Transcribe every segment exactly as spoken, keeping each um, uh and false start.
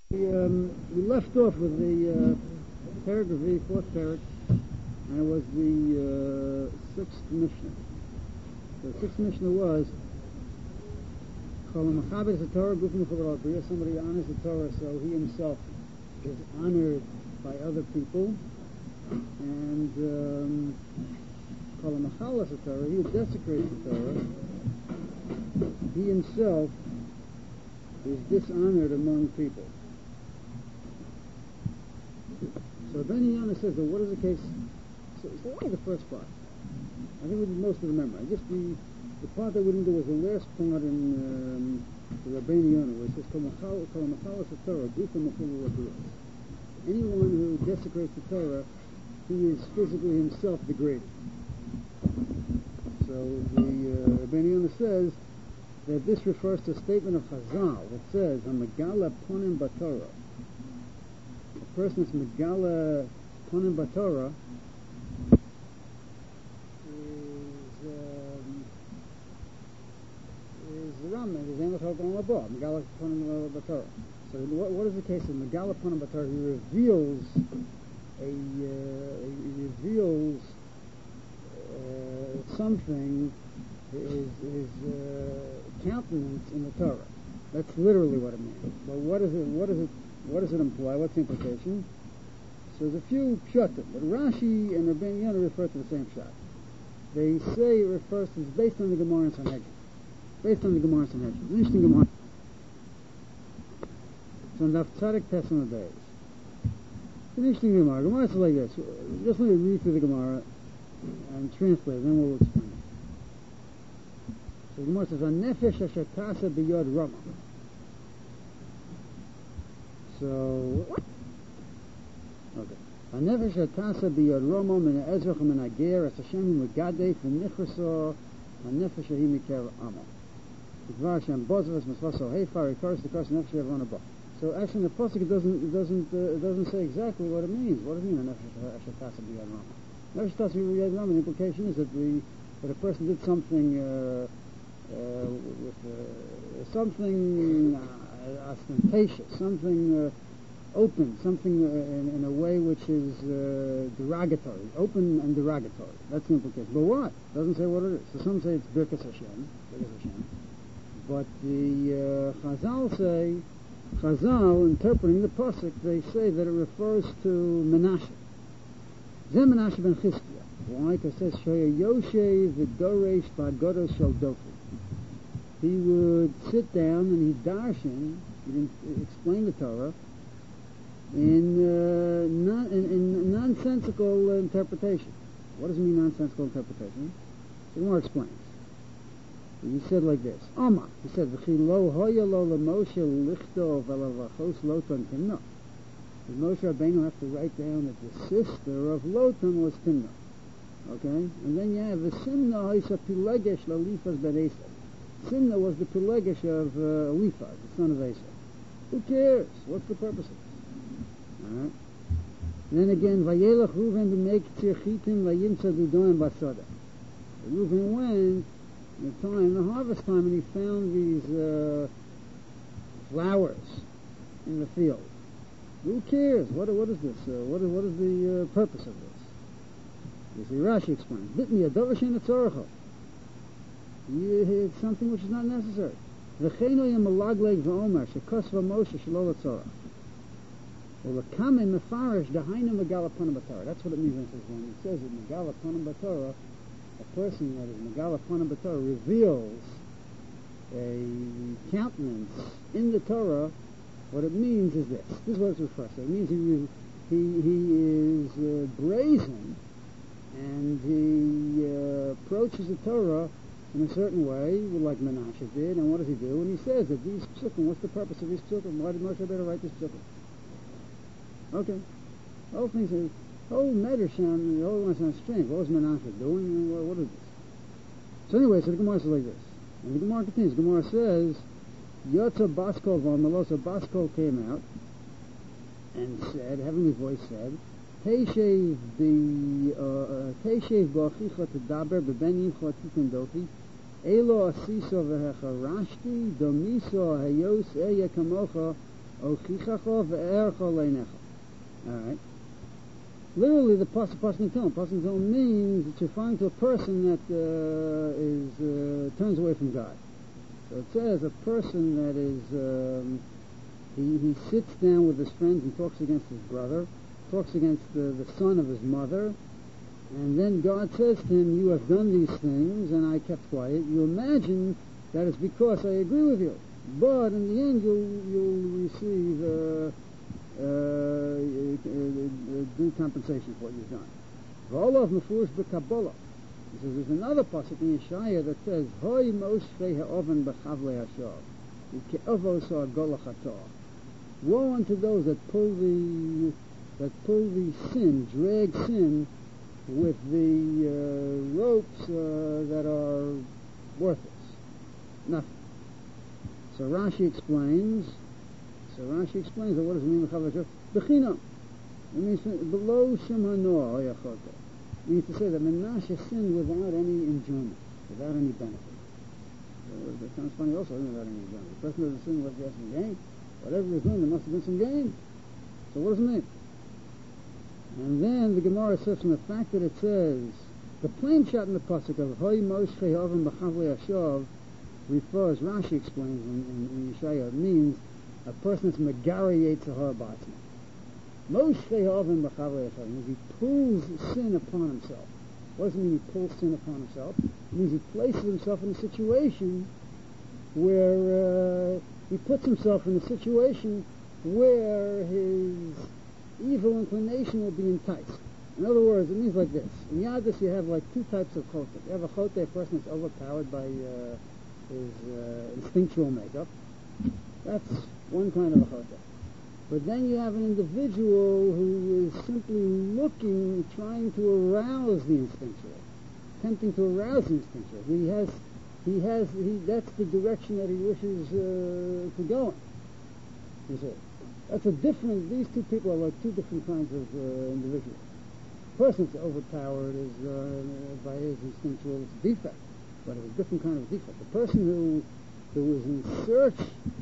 We, um, we left off with the uh, paragraph, the fourth paragraph, and it was the uh, sixth Mishnah. The sixth Mishnah was somebody honors the Torah, so he himself is honored by other people, and um, he who desecrates the Torah, he himself is dishonored among people. So Ben Yana says, well, what is the case? So, so what is the first part? I think we did most of the memory. Just the, the part that we didn't do was the last part in um, the Rabbeinu Yonah, where it says, anyone who desecrates the Torah, he is physically himself degraded. So the uh, Rabbeinu Yonah says that this refers to a statement of Chazal that says, Hamagala ponim batorah. A person that's Megala ponim batorah is um, is Rama, is English Hogan Labah, Megala ponim batorah. So what, what is the case of Megala ponim batorah? He reveals a uh, he reveals uh, something, his, his uh, countenance in the Torah. That's literally what it means. But what is it? What is it? What does it imply? What's the implication? So there's a few pshatim, but Rashi and Rabbeinu Yonah refer to the same pshat. They say it refers to, it's based on the Gemara in Sanhedrin. Based on the Gemara in Sanhedrin. It's an interesting Gemara. It's on Daf Tzadik Tesam Days. It's an interesting Gemara. Gemara is like this. Just let me read through the Gemara and translate, then we'll explain it. So the Gemara says, "Nefesh asher tasa b'yod Rama." So, okay. Hanefesh atasa biyod Roma min ha'ezrach min ha'ger as Hashem megadef v'nichraso hanefesh ahi mikar amo. Dvar Hashem bozvas misvaso heifar ikaris the kars nefesh yavon abah. So actually in the pasuk it doesn't it doesn't uh, it doesn't say exactly what it means. What does it mean hanefesh atasa biyod Roma? Hanefesh atasa biyod Roma. The implication is that the that a person did something uh, uh, with uh, something. Uh, ostentatious, something uh, open, something uh, in, in a way which is uh, derogatory, open and derogatory. That's the implication. But what? Doesn't say what it is. So some say it's Birkas Hashem, Birkas Hashem. But the uh, Chazal say, Chazal, interpreting the pasuk, they say that it refers to Menashe. Zeh Menashe ben Chizkiah. Why? Because it says, Shoya Yoshe v'doresh ba'godos shel dofi. He would sit down and he'd darshan, he'd explain the Torah in, uh, non, in, in nonsensical interpretation. What does it mean, nonsensical interpretation? The Gemara explains. He said like this, Amar, he said, V'chi lo hoya lo l'Moshe lichto v'alavachos Lotan timna. Moshe Rabbeinu have to write down that the sister of Lotan was Timna. Okay? And then you have the Simna Haisa Pilegesh Lalifas Ben Esav. Simna was the Pelegish of uh, Eliphaz, the son of Esau. Who cares? What's the purpose of this? Alright. Then again, Vayelach Reuven b'meik tzirchitim vayimtza dudoim basada. Reuven went in the time, the harvest time, and he found these uh, flowers in the field. Who cares? What, what is this? Uh, what, what is the uh, purpose of this? You see, Rashi explains. Bitni adover she'ena tzorcha. It's something which is not necessary. V'cheino yem malagleg v'omer shekosva Moshe shelo l'tzorach. Well, the kame mefarish dahaina megala ponim b'torah. That's what it means when it says, when it says that megala ponim b'torah, a person that is megala ponim b'torah reveals a countenance in the Torah. What it means is this. This is what it's referred to. It means he he he is uh, brazen, and he uh, approaches the Torah in a certain way, like Menashe did, and what does he do? And he says that these psukim, what's the purpose of these psukim? Why did Moshe Rabbeinu write this psukim? Okay. The whole thing says, the whole matter sound, the whole one sounds strange. What was Menashe doing? What, what is this? So anyway, so the Gemara says like this. And the Gemara continues. The Gemara says, Yotza Baskol Varmalosa Baskol came out and said, heavenly voice said, Teishev the Teishev b'achicha tedaber b'ben yimcha titin dofi Elo asiso v'hecharashti domiso hayos eya kamocha Ochichacho ve'ercho leinecha. All right. Literally, the pasuk pasuk Tilm. Pasuk Tilm means it's referring to a person that uh, is uh, turns away from God. So it says a person that is um, he he sits down with his friends and talks against his brother, talks against the, the son of his mother, and then God says to him, "You have done these things, and I kept quiet." You imagine that it's because I agree with you, but in the end, you'll you'll receive uh, uh, uh, due compensation for what you've done. V'olav mefurish b'Kabbalah. He says there's another pasuk in Yeshaya that says, "Hoy moshchei ha'oven b'chavlei hashav, u'ke'ovos ha'gola chator." Woe unto those that pull the that pull the sin, drag sin with the uh, ropes uh, that are worthless, nothing. So Rashi explains. So Rashi explains that what does it mean b'chavlei hashav? B'chinam. It means below Shem Hanoah Yachoto. It means to say that Menashe sinned without any enjoyment, without any benefit. So that sounds funny also, without any enjoyment. The person doesn't sin unless he has some gain. Whatever he's doing, there must have been some gain. So what does it mean? And then the Gemara says from the fact that it says, the plain shot in the pasuk of Hoy Moshchei Oven B'Chavlei Hashav refers, Rashi explains in, in, in Yeshaya, it means a person that's Megari Yetzirah B'Atzma. Moshchei Oven B'Chavlei Hashav means he pulls sin upon himself. What does it mean he pulls sin upon himself? It means he places himself in a situation where uh, he puts himself in a situation where his evil inclination will be enticed. In other words, it means like this. In Yadus you have like two types of chote. You have a chote, a person that's overpowered by uh, his uh, instinctual makeup. That's one kind of a chote. But then you have an individual who is simply looking, trying to arouse the instinctual, attempting to arouse the instinctual. He has, he has, he, that's the direction that he wishes uh, to go in. You see, that's a different. These two people are like two different kinds of uh, individuals. The person that's overpowered is uh, by his instinctual it's a defect, but it's a different kind of defect. The person who who is in search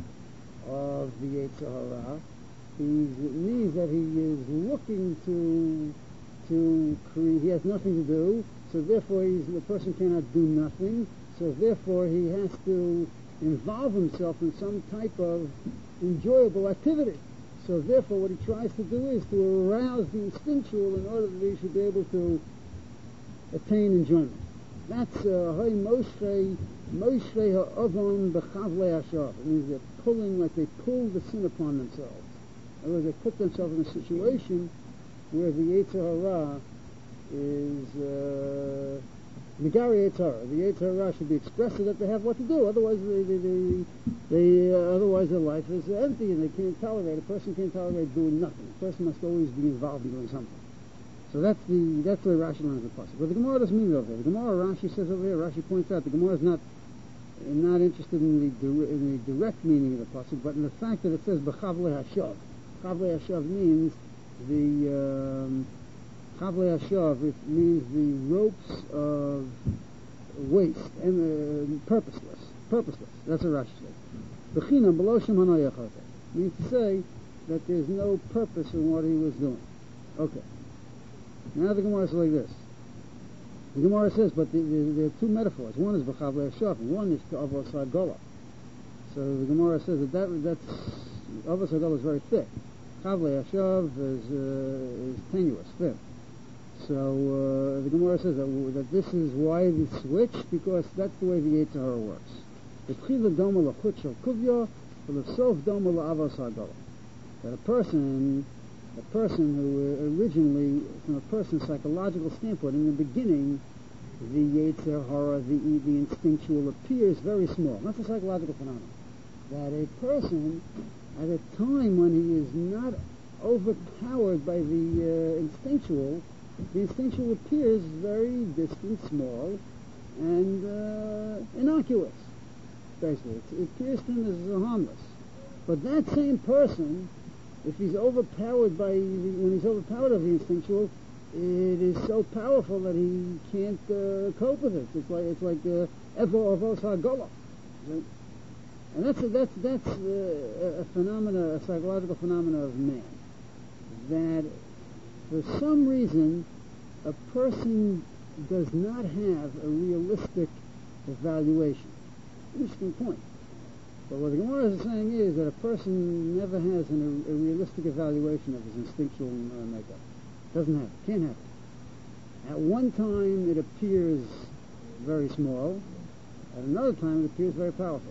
of the Yetzer Hara, He's, it means that he is looking to to create. He has nothing to do, so therefore he's, the person cannot do nothing. So therefore he has to involve himself in some type of enjoyable activity. So therefore what he tries to do is to arouse the instinctual in order that he should be able to attain enjoyment. That's Hoy Moshchei Moshchei Ha'ovan B'Chavlei Hashav. It means they're pulling, like they pull the sin upon themselves. In other words, they put themselves in a situation where the Yetzer Hara is uh, Megari Yetzer Hara. The Yetzer Hara should be expressed so that they have what to do. Otherwise, they, they, they, they uh, otherwise their life is empty, and they can't tolerate. A person can't tolerate doing nothing. A person must always be involved in doing something. So that's the that's the way Rashi learns the pasuk. But the Gemara doesn't mean it over there. The Gemara, Rashi says over here. Rashi points out the Gemara is not not interested in the in the direct meaning of the pasuk, but in the fact that it says b'chavlei hashav. Chavlei Hashav means the um, Chavlei Hashav. It means the ropes of waste and uh, purposeless. Purposeless. That's what Rashi says. B'chinam below Shem Hanoah Yachoto means to say that there's no purpose in what he was doing. Okay. Now the Gemara says like this. The Gemara says, but the, the, there are two metaphors. One is b'Chavlei Hashav, and one is Avos HaGola. So the Gemara says that, that that's Avos HaGola is very thick. Chavlei Hashav is, uh, is tenuous, thin. So uh, the Gemara says that, that this is why the switch, because that's the way the Yetzer Hara works. That a person, a person who originally, from a person's psychological standpoint, in the beginning, the Yetzer Hara, the, the instinctual, appears very small. That's a psychological phenomenon. That a person, at a time when he is not overpowered by the uh, instinctual, the instinctual appears very distant, small, and uh, innocuous, basically. It, it appears to him as harmless. But that same person, if he's overpowered by, the, when he's overpowered of the instinctual, it is so powerful that he can't uh, cope with it. It's like, it's like, uh, Evo Avos HaGola. And that's a, that's that's uh, a phenomena, a psychological phenomena of man, that for some reason a person does not have a realistic evaluation. Interesting point. But what the Gemara is saying is that a person never has an, a, a realistic evaluation of his instinctual uh, makeup. Doesn't have it. Can't have it. At one time it appears very small. At another time it appears very powerful.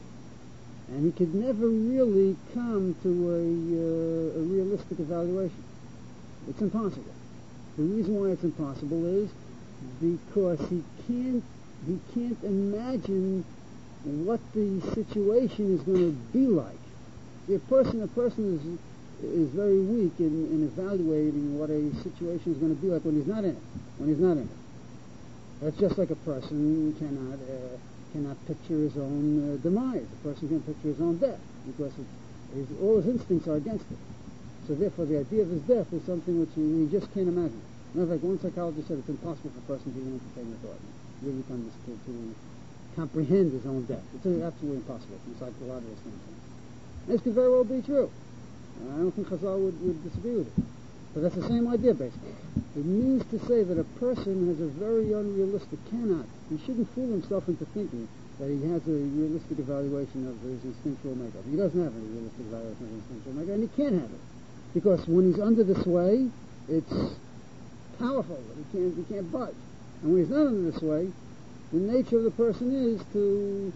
And he could never really come to a, uh, a realistic evaluation. It's impossible. The reason why it's impossible is because he can't he can't imagine what the situation is going to be like. See, a person a person is is very weak in, in evaluating what a situation is going to be like when he's not in it. When he's not in it. That's just like a person cannot uh, cannot picture his own uh, demise. A person can picture his own death because it's, his, all his instincts are against it. So therefore, the idea of his death is something which he, he just can't imagine. In fact, one psychologist said it's impossible for a person to even entertain the thought, really come to, to comprehend his own death. It's absolutely impossible from a psychological standpoint. This could very well be true. Uh, I don't think Chazal would, would disagree with it. But that's the same idea, basically. It means to say that a person has a very unrealistic, cannot, he shouldn't fool himself into thinking that he has a realistic evaluation of his instinctual makeup. He doesn't have any realistic evaluation of his instinctual makeup, and he can't have it. Because when he's under the sway, it's powerful, but he can't, he can't budge. And when he's not under the sway, the nature of the person is to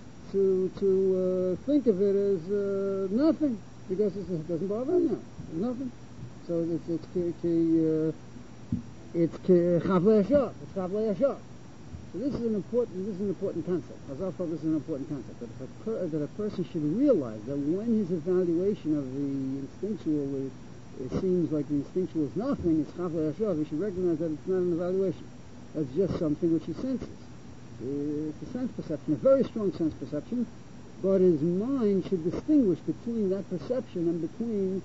to to uh, think of it as uh, nothing, because it's, it doesn't bother him now. It's nothing. So it's it's ki, ki, uh, it's chavlei hashah. It's chavlei hashah. So this is an important this is an important concept. Chazal felt this is an important concept that, if a per, that a person should realize that when his evaluation of the instinctual, it, it seems like the instinctual is nothing. It's chavlei hashah. He should recognize that it's not an evaluation. That's just something which he senses. It's a sense perception, a very strong sense perception, but his mind should distinguish between that perception and between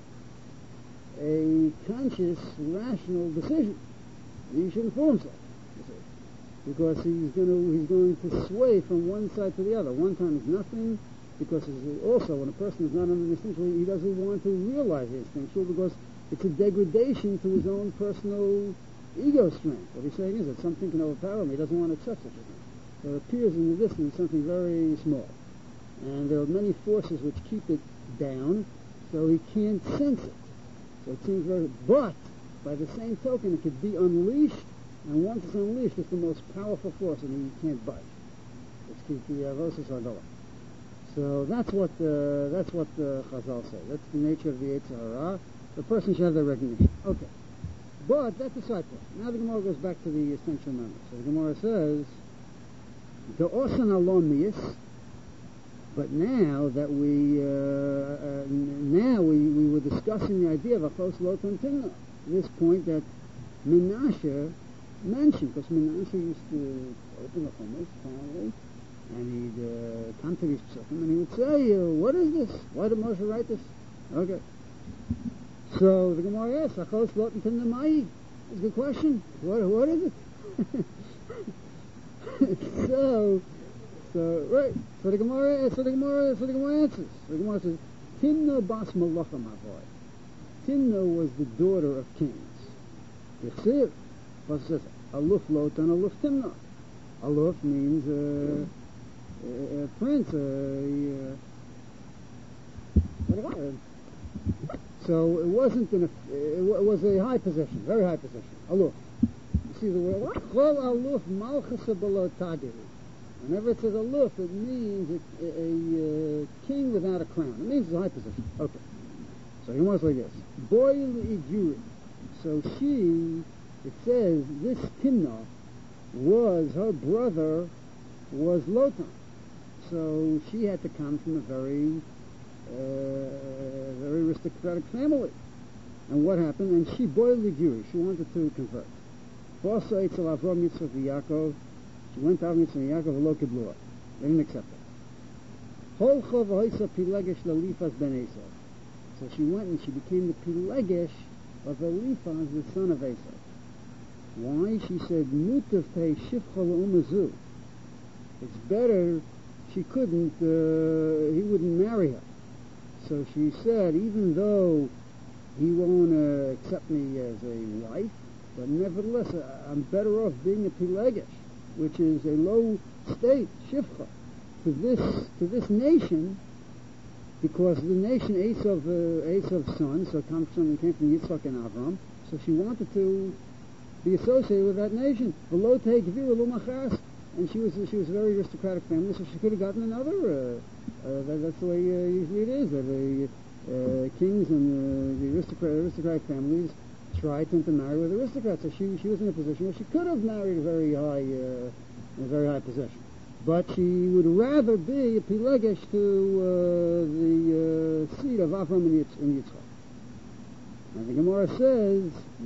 a conscious, rational decision. He shouldn't fool himself, you see, because he's going to he's going to sway from one side to the other. One time is nothing, because it's also when a person is not under the instinctual, he doesn't want to realize the instinctual because it's a degradation to his own personal ego strength. What he's saying is that something can overpower him. He doesn't want to accept such a thing. So it appears in the distance something very small, and there are many forces which keep it down, so he can't sense it. So it seems very, but by the same token, it could be unleashed, and once it's unleashed, it's the most powerful force, and he can't budge. It's the avosis adola. So that's what uh, that's what uh, Chazal say. That's the nature of the Yetzer Hara. The person should have that recognition. Okay, but that's a side point. Now the Gemara goes back to the essential memory. So the Gemara says, "The osan alomius." But now that we, uh, uh, now we, we were discussing the idea of Achos Lotan Timna, this point that Menashe mentioned, because Menashe used to open the Chumash, apparently, and he'd uh, come to these psukim, and he would say, uh, what is this? Why did Moshe write this? Okay. So the Gemara asks, Achos Lotan Timna Mai? That's a good question. What, what is it? so... So right, so the Gemara, so the Gemara, so the Gemara answers. The Gemara says, Timna bas malacha mavoy. Timna was the daughter of kings. Yichsiv, but it says aluf lotan aluf Timna. Aluf means uh, a, a prince. A, a, uh, so it wasn't an, it was a high position, very high position. Aluf. You see the word chol aluf malchus below tagiri. Whenever it says aluf, it means a, a, a uh, king without a crown. It means it's a high position. Okay. So he wants like this. Boil Ijuri. So she, it says, this Timnah was, her brother was Lotan. So she had to come from a very, uh, very aristocratic family. And what happened? And she boiled Ijuri. She wanted to convert. Bosa Eitzel Avram Yitzchak Yaakov. She went to Avram Yitzchak and Yaakov lo kibluah. They didn't accept it. Holcha v'hoisa pilegesh lalifas ben Esav. So she went and she became the pilegesh of Eliphaz, the son of Esav. Why? She said, Mutav pei shifcha l'umazu. It's better she couldn't, uh, he wouldn't marry her. So she said, even though he won't uh, accept me as a wife, but nevertheless, uh, I'm better off being a Pelegish, which is a low state, Shifcha, to this to this nation, because the nation Esav, uh, Esav's son, so comes from, came from Yitzchak and Avram, so she wanted to be associated with that nation. Below take Machas, and she was she was a very aristocratic family, so she could have gotten another. Uh, uh, that, that's the way uh, usually it is. That the uh, kings and uh, the aristocrat, aristocratic families try to intermarry with aristocrats. So she she was in a position where she could have married a very high uh, a very high position, but she would rather be a Pelegish to uh, the uh, seed of Avram and Yitz- and Yitzchak. And the Gemara says,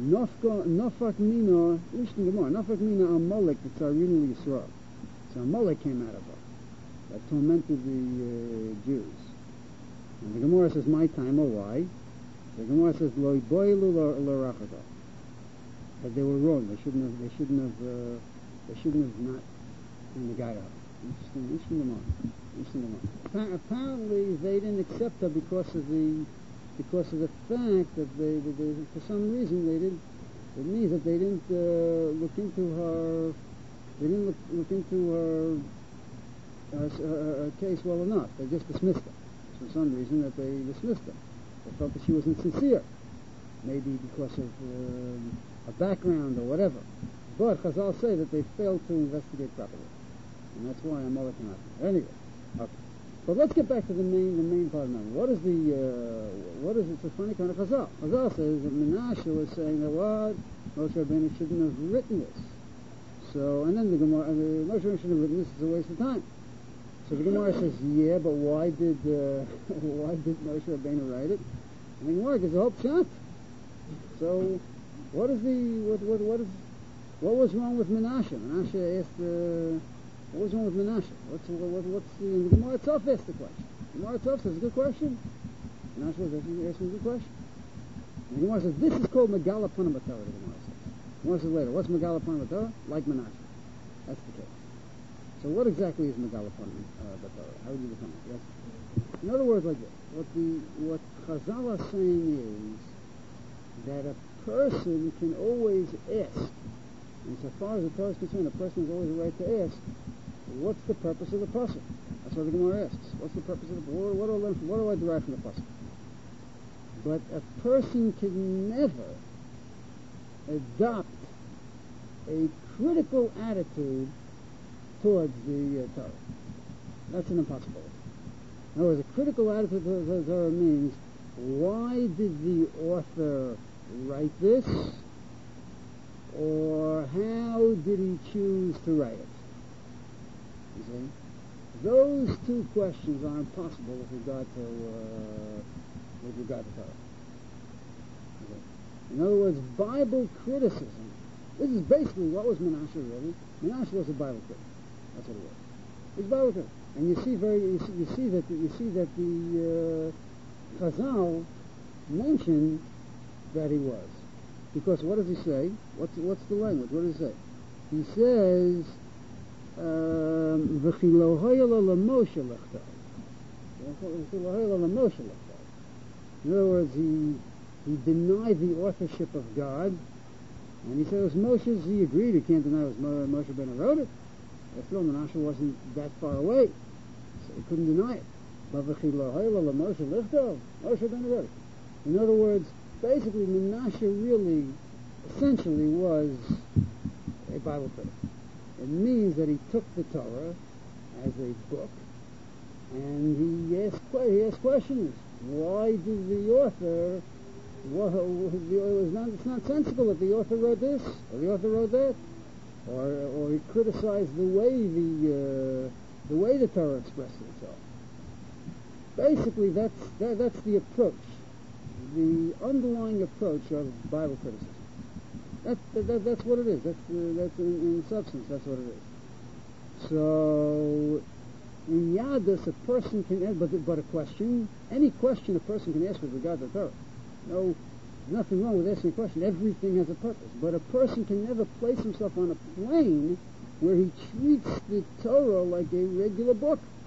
Nofak Mina, listen Gemara, Nofak Mina Amalek, the Tzarin Yisrael. So Amalek came out of her, that tormented the uh, Jews. And the Gemara says, my time, or why? The Gemara says, Loi Boilu L'Rachata. That they were wrong, they shouldn't have, they shouldn't have, uh, they shouldn't have not been the guy to her. Interesting, interesting Gemara, interesting Gemara. Apparently they didn't accept her because of the because of the fact that they, that they, for some reason, they didn't, it means that they didn't uh, look into her, they didn't look, look into her, her, her, her case well enough. They just dismissed her. For some reason that they dismissed her. They felt that she wasn't sincere. Maybe because of uh, a background or whatever. But Chazal say that they failed to investigate properly. And that's why I'm all looking at Anyway, okay. But let's get back to the main, the main part of the matter. What is the, uh, what is it? It's a funny kind of Chazal. Chazal says that Menashe was saying that what? Moshe Rabbeinu shouldn't have written this. So, and then the Gemara, uh, Moshe Rabbeinu shouldn't have written this. It's a waste of time. So the Gemara says, yeah, but why did, uh, why did Moshe Rabbeinu write it? And the Gemara gives a whole shot. So, what is the, what, what, what is, what was wrong with Menashe? Menashe asked, uh, what was wrong with Menashe? What's, what, what's the, and the Gemara itself asked the question. The Gemara itself says, it's a good question. Menashe was asking, asking a good question. And the Gemara says, this is called Megala Punim B'Torah, the Gemara says. The Gemara says later, what's Megala Punim B'Torah? Like Menashe. That's the case. So what exactly is Megala Punim uh, B'Torah? How would you define it? Yes. In other words, like this, what the, what Chazal is saying is that a person can always ask, and so far as the Torah is concerned, a person has always a right to ask, what's the purpose of the pasuk? That's what the Gemara asks. What's the purpose of the what, what, do I learn from, what do I derive from the pasuk? But a person can never adopt a critical attitude towards the uh, Torah. That's an impossibility. In other words, a critical attitude towards the Torah means, why did the author write this? Or how did he choose to write it? You see? Those two questions are impossible with regard to uh, with regard to Torah. Okay. In other words, Bible criticism. This is basically what was Menashe really. Menashe was a Bible critic. That's what it was. He was a Bible critic, and you see very you see, you see that the, you see that the uh, Chazal mentioned that he was. Because what does he say? What's what's the language? What does he say? He says, "V'chi lo hoya lo l'Moshe lechtav." In other words, he he denied the authorship of God, and he said it was Moshe's. He agreed. He can't deny it was Mo, Moshe Rabbeinu wrote it. After all, Menashe wasn't that far away, so he couldn't deny it. But v'chi lo hoya lo l'Moshe lechtav. Moshe Rabbeinu wrote it. In other words, basically, Menashe really, essentially, was a Bible critic. It means that he took the Torah as a book, and he asked, he asked questions. Why did the author, what, it was not, it's nonsensical that the author wrote this, or the author wrote that, or, or he criticized the way the, uh, the way the Torah expressed itself. Basically, that's, that, that's the approach. The underlying approach of Bible criticism. That, that, that, that's what it is. That's, uh, that's in, in substance, that's what it is. So, in Yadus, a person can ask, but, but a question, any question a person can ask with regard to the Torah. No, nothing wrong with asking a question. Everything has a purpose. But a person can never place himself on a plane where he treats the Torah like a regular book.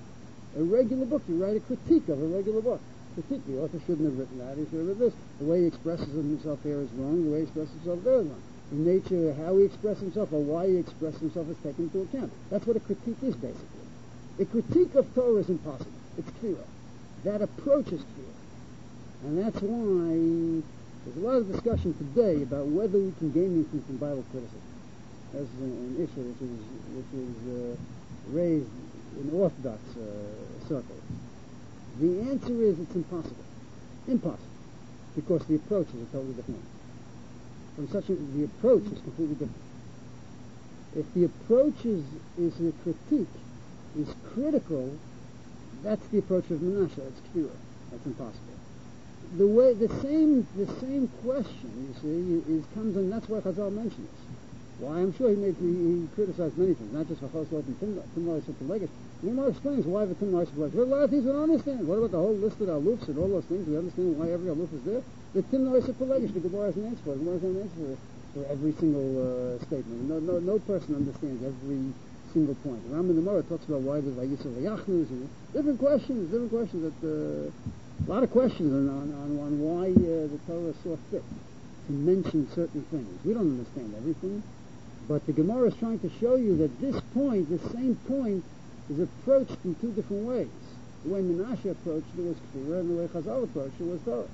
A regular book, you write a critique of a regular book. Critique, the author shouldn't have written that, he should have written this. The way he expresses himself here is wrong, the way he expresses himself there is wrong. The nature, how he expresses himself, or why he expresses himself is taken into account. That's what a critique is, basically. A critique of Torah is impossible. It's clear. That approach is clear. And that's why there's a lot of discussion today about whether we can gain anything from Bible criticism. That's an, an issue which is, which is uh, raised in Orthodox uh, circles. The answer is it's impossible. Impossible. Because the approach is a totally different one. From such a, the approach is completely different. If the approach is, is a critique, is critical, that's the approach of Menashe. That's clear. That's impossible. The way, the same, the same question, you see, is comes in. That's why Chazal mentions this. Why? I'm sure he made he, he criticized many things, not just for Chosot and Timnai Superlegish. The Gemara explains why the Timnai Superlegish. There are a lot of things we don't understand. What about the whole list of alufs and all those things? We understand why every aluf is there. The Timnai Superlegish, the Gemara has an answer for. The Gemara has an answer for, for every single uh, statement. No, no, no person understands every single point. The Rambam in the Gemara talks about why there's Vayisrael Yachnus and different questions, different questions that. Uh, A lot of questions on, on, on, on why uh, the Torah saw fit to mention certain things. We don't understand everything, but the Gemara is trying to show you that this point, the same point, is approached in two different ways. The way Menashe approached it was Kfirah, and the way Chazal approached it was Torah.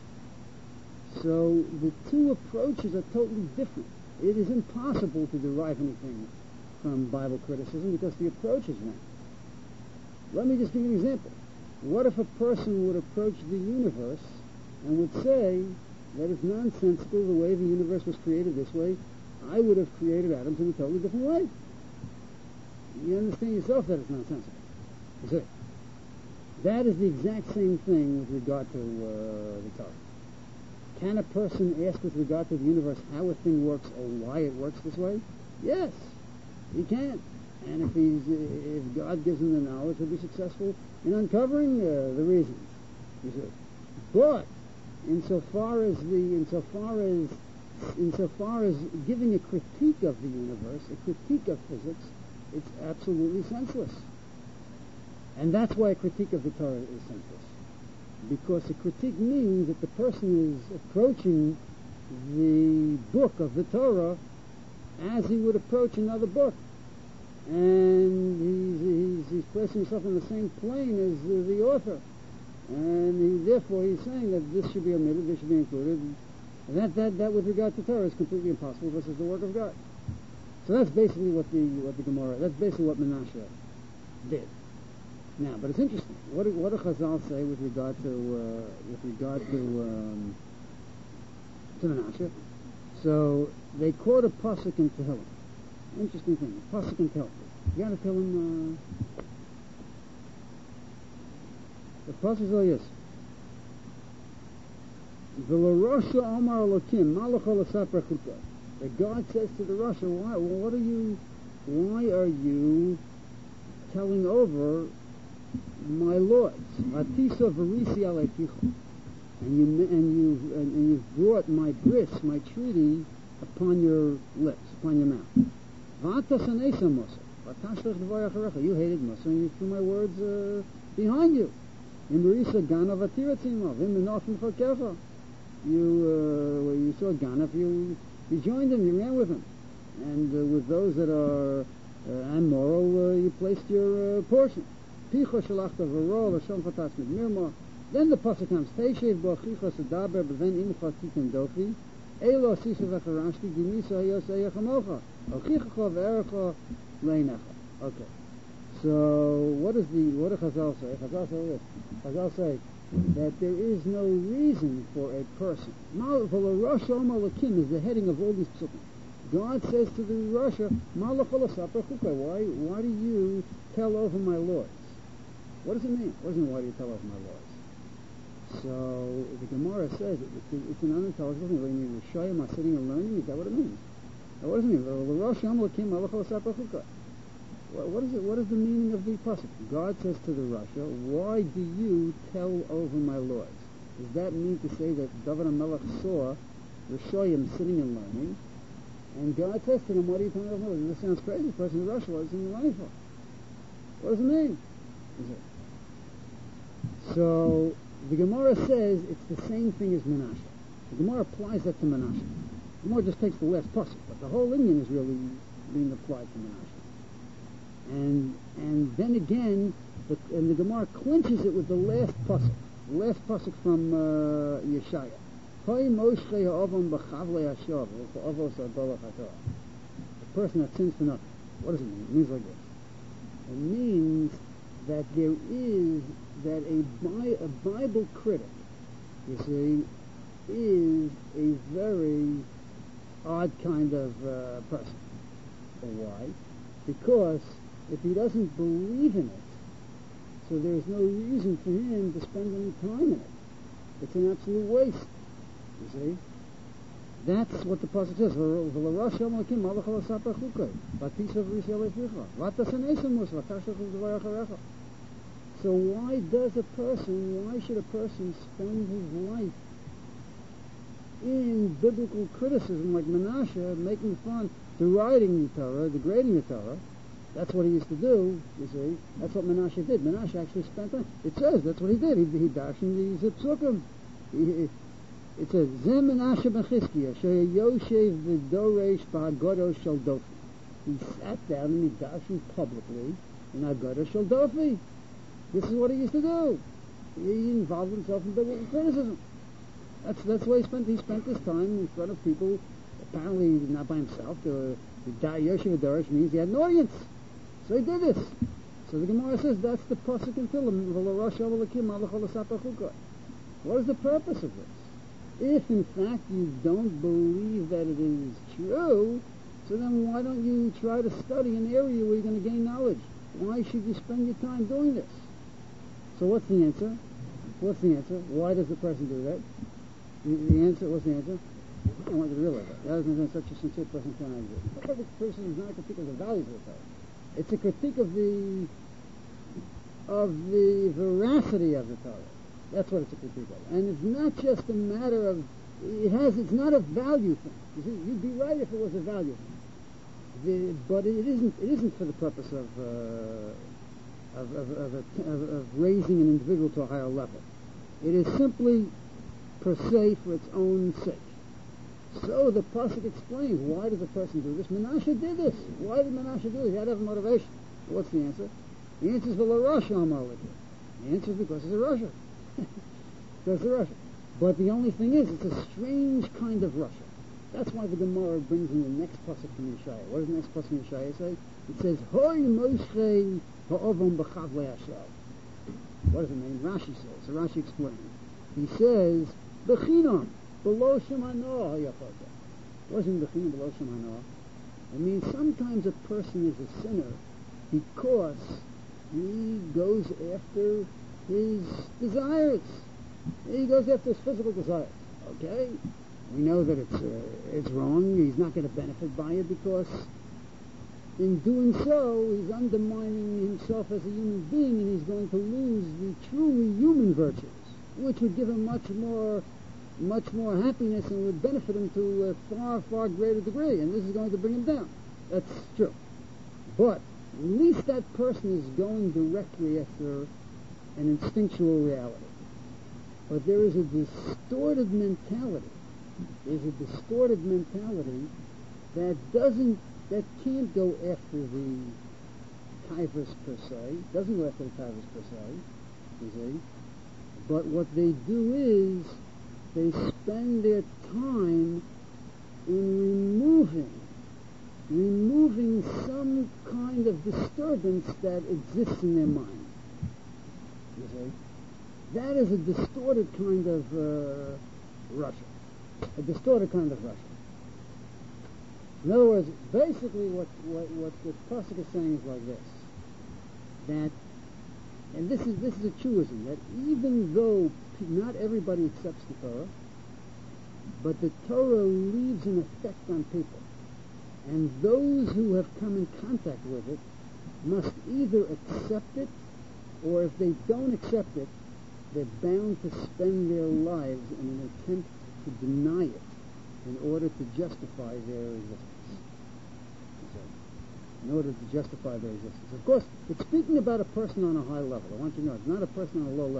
So the two approaches are totally different. It is impossible to derive anything from Bible criticism because the approach is wrong. Let me just give you an example. What if a person would approach the universe and would say that it's nonsensical the way the universe was created this way? I would have created atoms in a totally different way. You understand yourself that it's nonsensical. You see? That is the exact same thing with regard to uh, the Torah. Can a person ask with regard to the universe how a thing works or why it works this way? Yes, he can. And if he's, if God gives him the knowledge, he'll be successful in uncovering uh, the reasons. You see. But insofar as the, insofar as, insofar as giving a critique of the universe, a critique of physics, it's absolutely senseless. And that's why a critique of the Torah is senseless. Because a critique means that the person is approaching the book of the Torah as he would approach another book. And he's, he's, he's placing himself on the same plane as uh, the author. And he, therefore he's saying that this should be omitted, this should be included. And that, that, that with regard to Torah is completely impossible because it's the work of God. So that's basically what the, what the Gemara, that's basically what Menashe did. Now, but it's interesting. What do, what do Chazal say with regard to, uh, with regard to, um, to Menashe? So they quote a pasuk in Tehillim. Interesting thing. Pasuk in Tehillim. You got to tell him. Uh, the pasuk is like this. V'l'Rasha Omar Elokim Malachol Asapra Chuka. That God says to the Rasha, why? Well, what are you? Why are you telling over my lords? Atisa v'risi aleiticha. And you and you and, and you've brought my bris, my treaty, upon your lips, upon your mouth. You hated Musa and you threw my words uh, behind you. You, uh, when you saw Ganaf, you, you joined him, you ran with him. And uh, with those that are uh, immoral, uh, you placed your uh, portion. Then the pasuk comes, Teishev bo'chicha sedaber b'ven imcha tiken dofi, Elo sisa v'charashti gimisa yosei yachamocha, ochichacha v'erecha leinecha. Okay. So, what is the, what does Chazal say? Chazal say this. Chazal say that there is no reason for a person. Rosh Malakim is the heading of all these psukim. God says to the Rasha, why, why do you tell over my lords? What does it mean? What does it mean, why do you tell over my lords? So, the Gemara says it, it's, it's an unintelligible thing. What do you mean? Rishayim are sitting and learning? Is that what it means? Now, what does it mean? What is it? What is the meaning of the pasuk? God says to the Rasha, why do you tell over my lords? Does that mean to say that David HaMelech saw Rishayim sitting and learning, and God says to them, what are you telling over my lords? This sounds crazy. The person in Russia was sitting and learning for. What does it mean? Is it? So the Gemara says it's the same thing as Menashe. The Gemara applies that to Menashe. The Gemara just takes the last pasuk, but the whole Indian is really being applied to Menashe. And and then again, the, and the Gemara clinches it with the last pasuk, the last pasuk from uh, Yeshaya. The person that sins for nothing. What does it mean? It means like this. It means that there is, that a, Bi- a Bible critic, you see, is a very odd kind of uh, person. Why? Because if he doesn't believe in it, so there's no reason for him to spend any time in it. It's an absolute waste. You see? That's what the pasuk says. So why does a person, why should a person spend his life in biblical criticism like Menashe, making fun, deriding the Torah, degrading the Torah? That's what he used to do, you see. That's what Menashe did. Menashe actually spent time. It says that's what he did. He, he dashed in the Zipsukim. He, It says, Zem Menashe ben Chizkiah, Shey Yoshev v'doresh b'Haggadah shel Dofi. He sat down and he darshened publicly in Haggadah shel Dofi. This is what he used to do. He involved himself in biblical criticism. That's that's why he spent he spent his time in front of people. Apparently not by himself. The Yoshev v'doresh means he had an audience. So he did this. So the Gemara says that's the pasuk in Tehillim. What is the purpose of this? If in fact you don't believe that it is true, so then why don't you try to study an area where you're going to gain knowledge? Why should you spend your time doing this? So what's the answer? What's the answer? Why does the person do that? The, the answer, what's the answer? I want you to realize that. That isn't such a sincere person cannot exist. The perfect person is not a critique of the values of the Torah. It's a critique of the of the veracity of the Torah. That's what it's a critique of. And it's not just a matter of, it has, it's not a value thing. You see, you'd be right if it was a value thing. The, but it isn't, it isn't for the purpose of, uh, of, of, of, a, of, of raising an individual to a higher level. It is simply, per se, for its own sake. So the pasuk explains, why does a person do this? Menashe did this. Why did Menashe do this? He had to have motivation. What's the answer? The answer is, V'la Amar. The answer is because he's a Russia. Because the Russia. But the only thing is, it's a strange kind of Russia. That's why the Gemara brings in the next pasuk from Yeshaya. What does the next pasuk from Yeshaya say? It says, Hoy Moshe ha'ovam b'chavlei Hashem. What does it mean? Rashi says. So Rashi explains. He says, B'chinam, below Shemanoah ha'yachotah. What does it mean, B'chinam, below Shemanoah? It means sometimes a person is a sinner because he goes after his desires. He goes after his physical desires. Okay? We know that it's uh, it's wrong. He's not going to benefit by it because in doing so, he's undermining himself as a human being, and he's going to lose the truly human virtues, which would give him much more much more happiness and would benefit him to a far, far greater degree, and this is going to bring him down. That's true. But at least that person is going directly after an instinctual reality. But there is a distorted mentality. There's a distorted mentality that doesn't, that can't go after the taivas per se, doesn't go after the taivas per se, you see. But what they do is, they spend their time in removing, removing some kind of disturbance that exists in their mind. You see? That is a distorted kind of uh, Russia. A distorted kind of Russia. In other words, basically what, what, what the pasuk is saying is like this. That, and this is, this is a truism, that even though not everybody accepts the Torah, but the Torah leaves an effect on people. And those who have come in contact with it must either accept it, or if they don't accept it, they're bound to spend their lives in an attempt to deny it in order to justify their existence. So, in order to justify their existence. Of course, it's speaking about a person on a high level. I want you to know, it's not a person on a low level.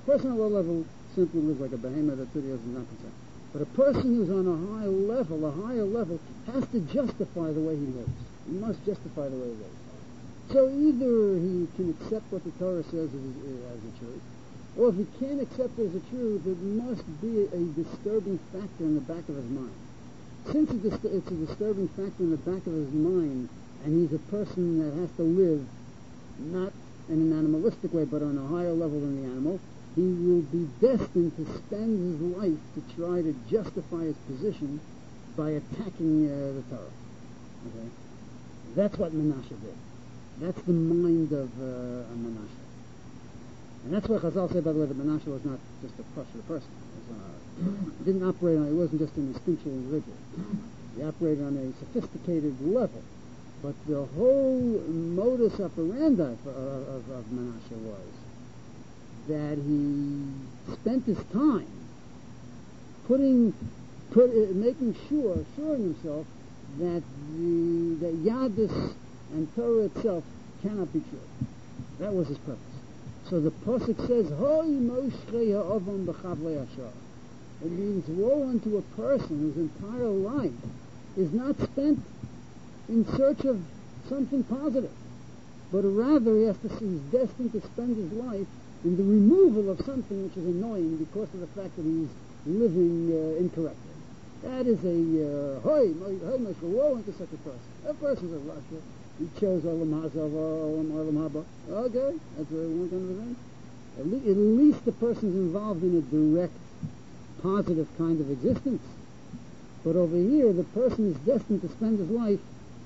A person on a low level simply lives like a behemoth that really is not concerned. But a person who's on a high level, a higher level, has to justify the way he lives. He must justify the way he lives. So either he can accept what the Torah says as, as the truth, or if he can't accept it as a truth, it must be a disturbing factor in the back of his mind. Since it's a disturbing factor in the back of his mind, and he's a person that has to live not in an animalistic way, but on a higher level than the animal, he will be destined to spend his life to try to justify his position by attacking uh, the Torah. Okay? That's what Menashe did. That's the mind of uh, a Menashe. And that's why Chazal said, by the way, that Menashe was not just a partial person. It was, uh, he didn't operate on, he wasn't just an instinctual individual. He operated on a sophisticated level. But the whole modus operandi for, uh, of, of Menashe was that he spent his time putting, put, uh, making sure, assuring himself that the that Yadus and Torah itself cannot be true. That was his purpose. So the pasuk says, "Hoi Moshe ha'ovam b'chavlei Ashar." It means woe unto a person whose entire life is not spent in search of something positive, but rather he has to see he's destined to spend his life in the removal of something which is annoying because of the fact that he's living uh, incorrectly. That is a hoi uh, Moshe, woe unto such a person. That person's a rasha. He chose Olam Hazava, Olam Olam Haba. Okay, that's uh, one kind of a thing. At, le- at least the person's involved in a direct, positive kind of existence. But over here, the person is destined to spend his life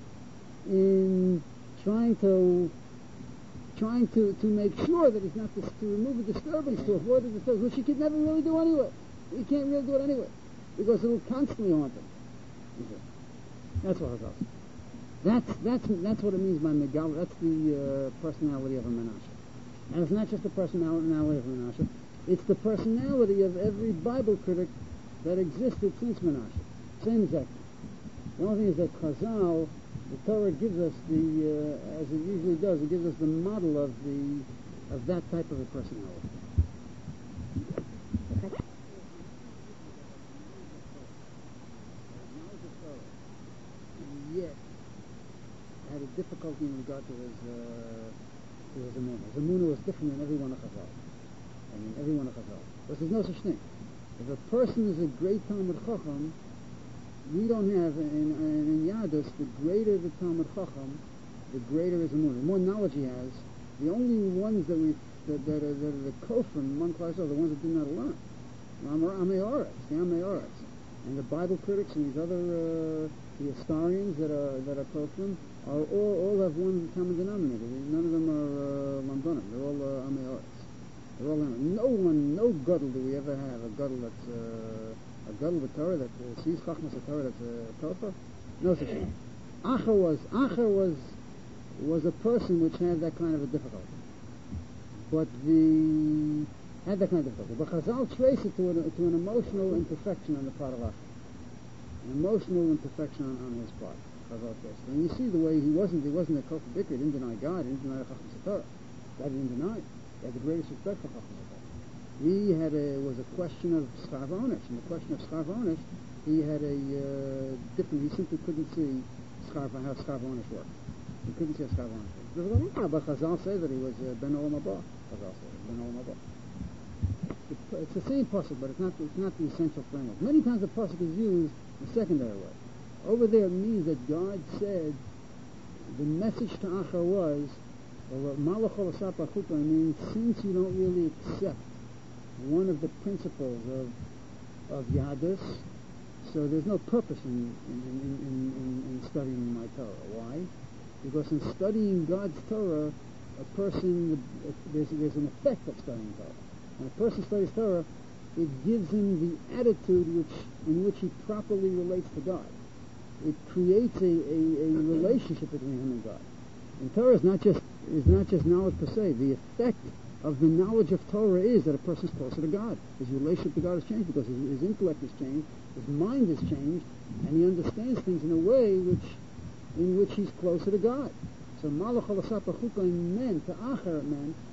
in trying to, trying to, to make sure that he's not dis- to remove a disturbance, to avoid a disturbance, which he could never really do anyway. He can't really do it anyway, because it will constantly haunt him. Okay. That's what it does. That's that's that's what it means by Megal. That's the uh, personality of a Menashe. And it's not just the personality of a Menashe. It's the personality of every Bible critic that existed since Menashe. Same exactly. The only thing is that Chazal, the Torah gives us the, uh, as it usually does, it gives us the model of the of that type of a personality. Yet had a difficulty in regard to his uh, to his emunah. His emunah was different in every one of Chazal. I mean, every one of Chazal. But there's no such thing. If a person is a great Talmud Chacham, we don't have in, in, in Yadus, the greater the Talmud Chacham, the greater his emunah. The more knowledge he has, the only ones that we that, that, are, that are the kofrim among Klal Yisrael are the ones that did not learn. The Amei Oretz, the Amei Oretz. And the Bible critics and these other uh, the historians that are that are kofrim are all all have one common denominator. None of them are uh, Lamdonim. They're all uh, Amei Oretz. They're all no one, no gadol do we ever have a gadol that's uh, a gadol of Torah that uh, sees chachmas of Torah that's a uh, tofa. No such thing. Acher was Acher was was a person which had that kind of a difficulty, but the had that kind of difficulty. But Chazal trace it to an, to an emotional imperfection on the part of Acher, an emotional imperfection on, on his part. Chazal trace it, and you see the way he wasn't he wasn't a kofar bikr. He didn't deny God. He didn't deny chachmas of Torah. That he didn't deny. He had the greatest respect for chachmas of Torah. He had a was a question of schar v'onesh, and the question of schar v'onesh, he had a uh, different. He simply couldn't see schar, how schar v'onesh worked. He couldn't see how schar v'onesh worked. But Chazal say that he was uh, ben olam haba. Chazal say ben olam haba. It's the same pasuk, but it's not it's not the essential framework. Many times the pasuk is used the secondary way. Over there it means that God said the message to Acher was, well, malachol asap achupa means since you don't really accept one of the principles of of Yadus, so there's no purpose in in, in, in, in, in studying my Torah. Why? Because in studying God's Torah, a person there's there's an effect of studying Torah. When a person studies Torah, it gives him the attitude which in which he properly relates to God. It creates a, a, a relationship between him and God. And Torah is not just is not just knowledge per se. The effect of the knowledge of Torah is that a person is closer to God. His relationship to God has changed because his, his intellect has changed, his mind has changed, and he understands things in a way which in which he's closer to God. So Malach al-Asap HaChuka meant, to Acher it meant,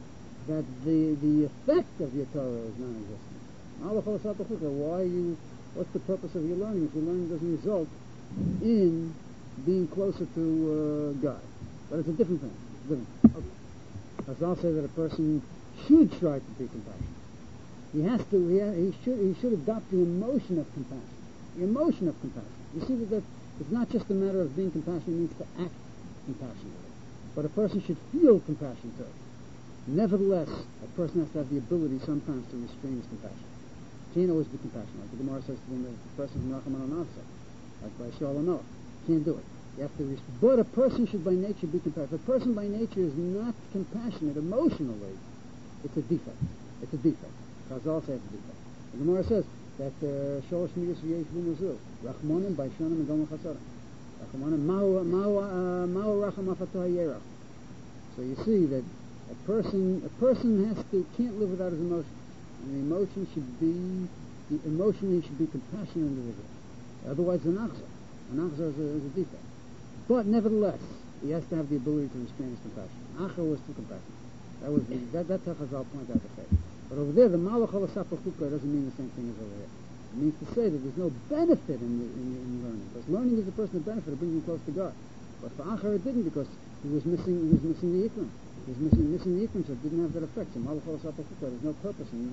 that the the effect of your Torah is non-existent. Why are you? What's the purpose of your learning if your learning doesn't result in being closer to uh, God? But it's a different thing. It's different. Okay. As I'll say that a person should strive to be compassionate. He has to. He, ha- he should. He should adopt the emotion of compassion. The emotion of compassion. You see that, that it's not just a matter of being compassionate. It means to act compassionately. But a person should feel compassion too. Nevertheless, a person has to have the ability sometimes to restrain his compassion. Can't always be compassionate. Like the Gemara says to the person who's Nachman on Nafsa, like by Shalom Noah. Can't do it. You have to. Rest- but a person should by nature be compassionate. If a person by nature is not compassionate emotionally, it's a defect. It's a defect. Chazal says it's a defect. The Gemara says that Sholosh Midas V'yesh B'muzu Rachmonim by Shonim and Gomel Chasadim. Rachmonim Ma'u Ma'u Ma'u Racham Afatoh Yerach. So you see that a person a person has to can't live without his emotions. And the emotion should be the emotionally should be compassionate individual. Otherwise, an achza. An achza is a, is a defect. But nevertheless, he has to have the ability to restrain his compassion. Achza was too compassionate. That was the, that. That's how Chazal point out the fact. But over there, the malach halasafa chukah doesn't mean the same thing as over here. It means to say that there's no benefit in, the, in, in learning, because learning is the personal benefit; it brings him close to God. But for Achar, it didn't, because he was missing. He was missing the ikram. He was missing missing the ikram, so it didn't have that effect. So malach halasafa chukah, there's no purpose in.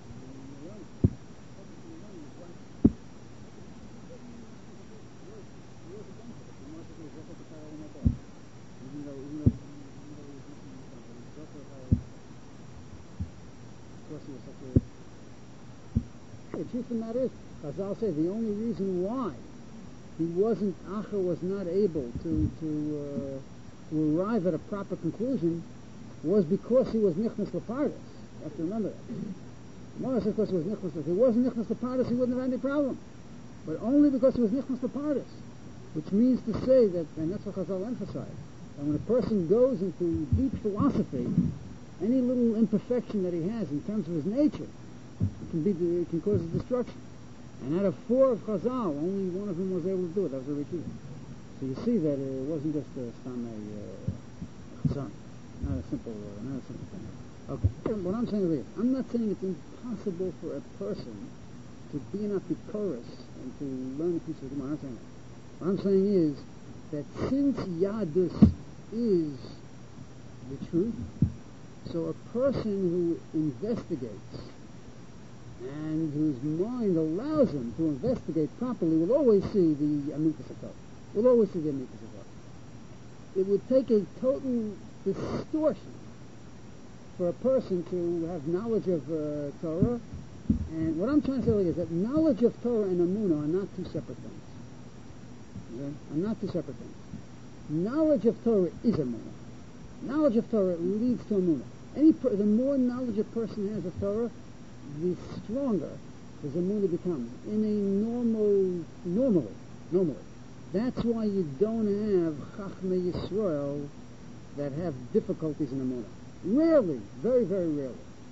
The truth of the matter is, Chazal say the only reason why he wasn't, Acher was not able to to uh, to arrive at a proper conclusion was because he was nichnas lepardos. You have to remember that. Morris, of course, was nichnas. If he wasn't nichnas lepardos, he wouldn't have had any problem. But only because he was nichnas lepardos, which means to say that, and that's what Chazal emphasized, that when a person goes into deep philosophy, any little imperfection that he has in terms of his nature, it can be it can cause destruction. And out of four of Chazal, only one of them was able to do it. That was a Rikiva. So you see that it wasn't just a stam a chazan, not a simple, uh, not a simple thing. Okay. What I'm saying is, I'm not saying it's impossible for a person to be an apikoros and to learn a piece of the Gemara. I'm not saying that. What I'm saying is that since Yadus is the truth, so a person who investigates and whose mind allows him to investigate properly will always see the Amikas of Torah. Will always see the Amikas of Torah. It would take a total distortion for a person to have knowledge of uh, Torah. And what I'm trying to say is that knowledge of Torah and Amunah are not two separate things. Okay? Are not two separate things. Knowledge of Torah is Amunah. Knowledge of Torah leads to Amunah. Any per- the more knowledge a person has of Torah, the stronger his Amunah becomes. In a normal, normally, normally. That's why you don't have Chachmei Yisrael that have difficulties in Amunah. Rarely, very, very rarely.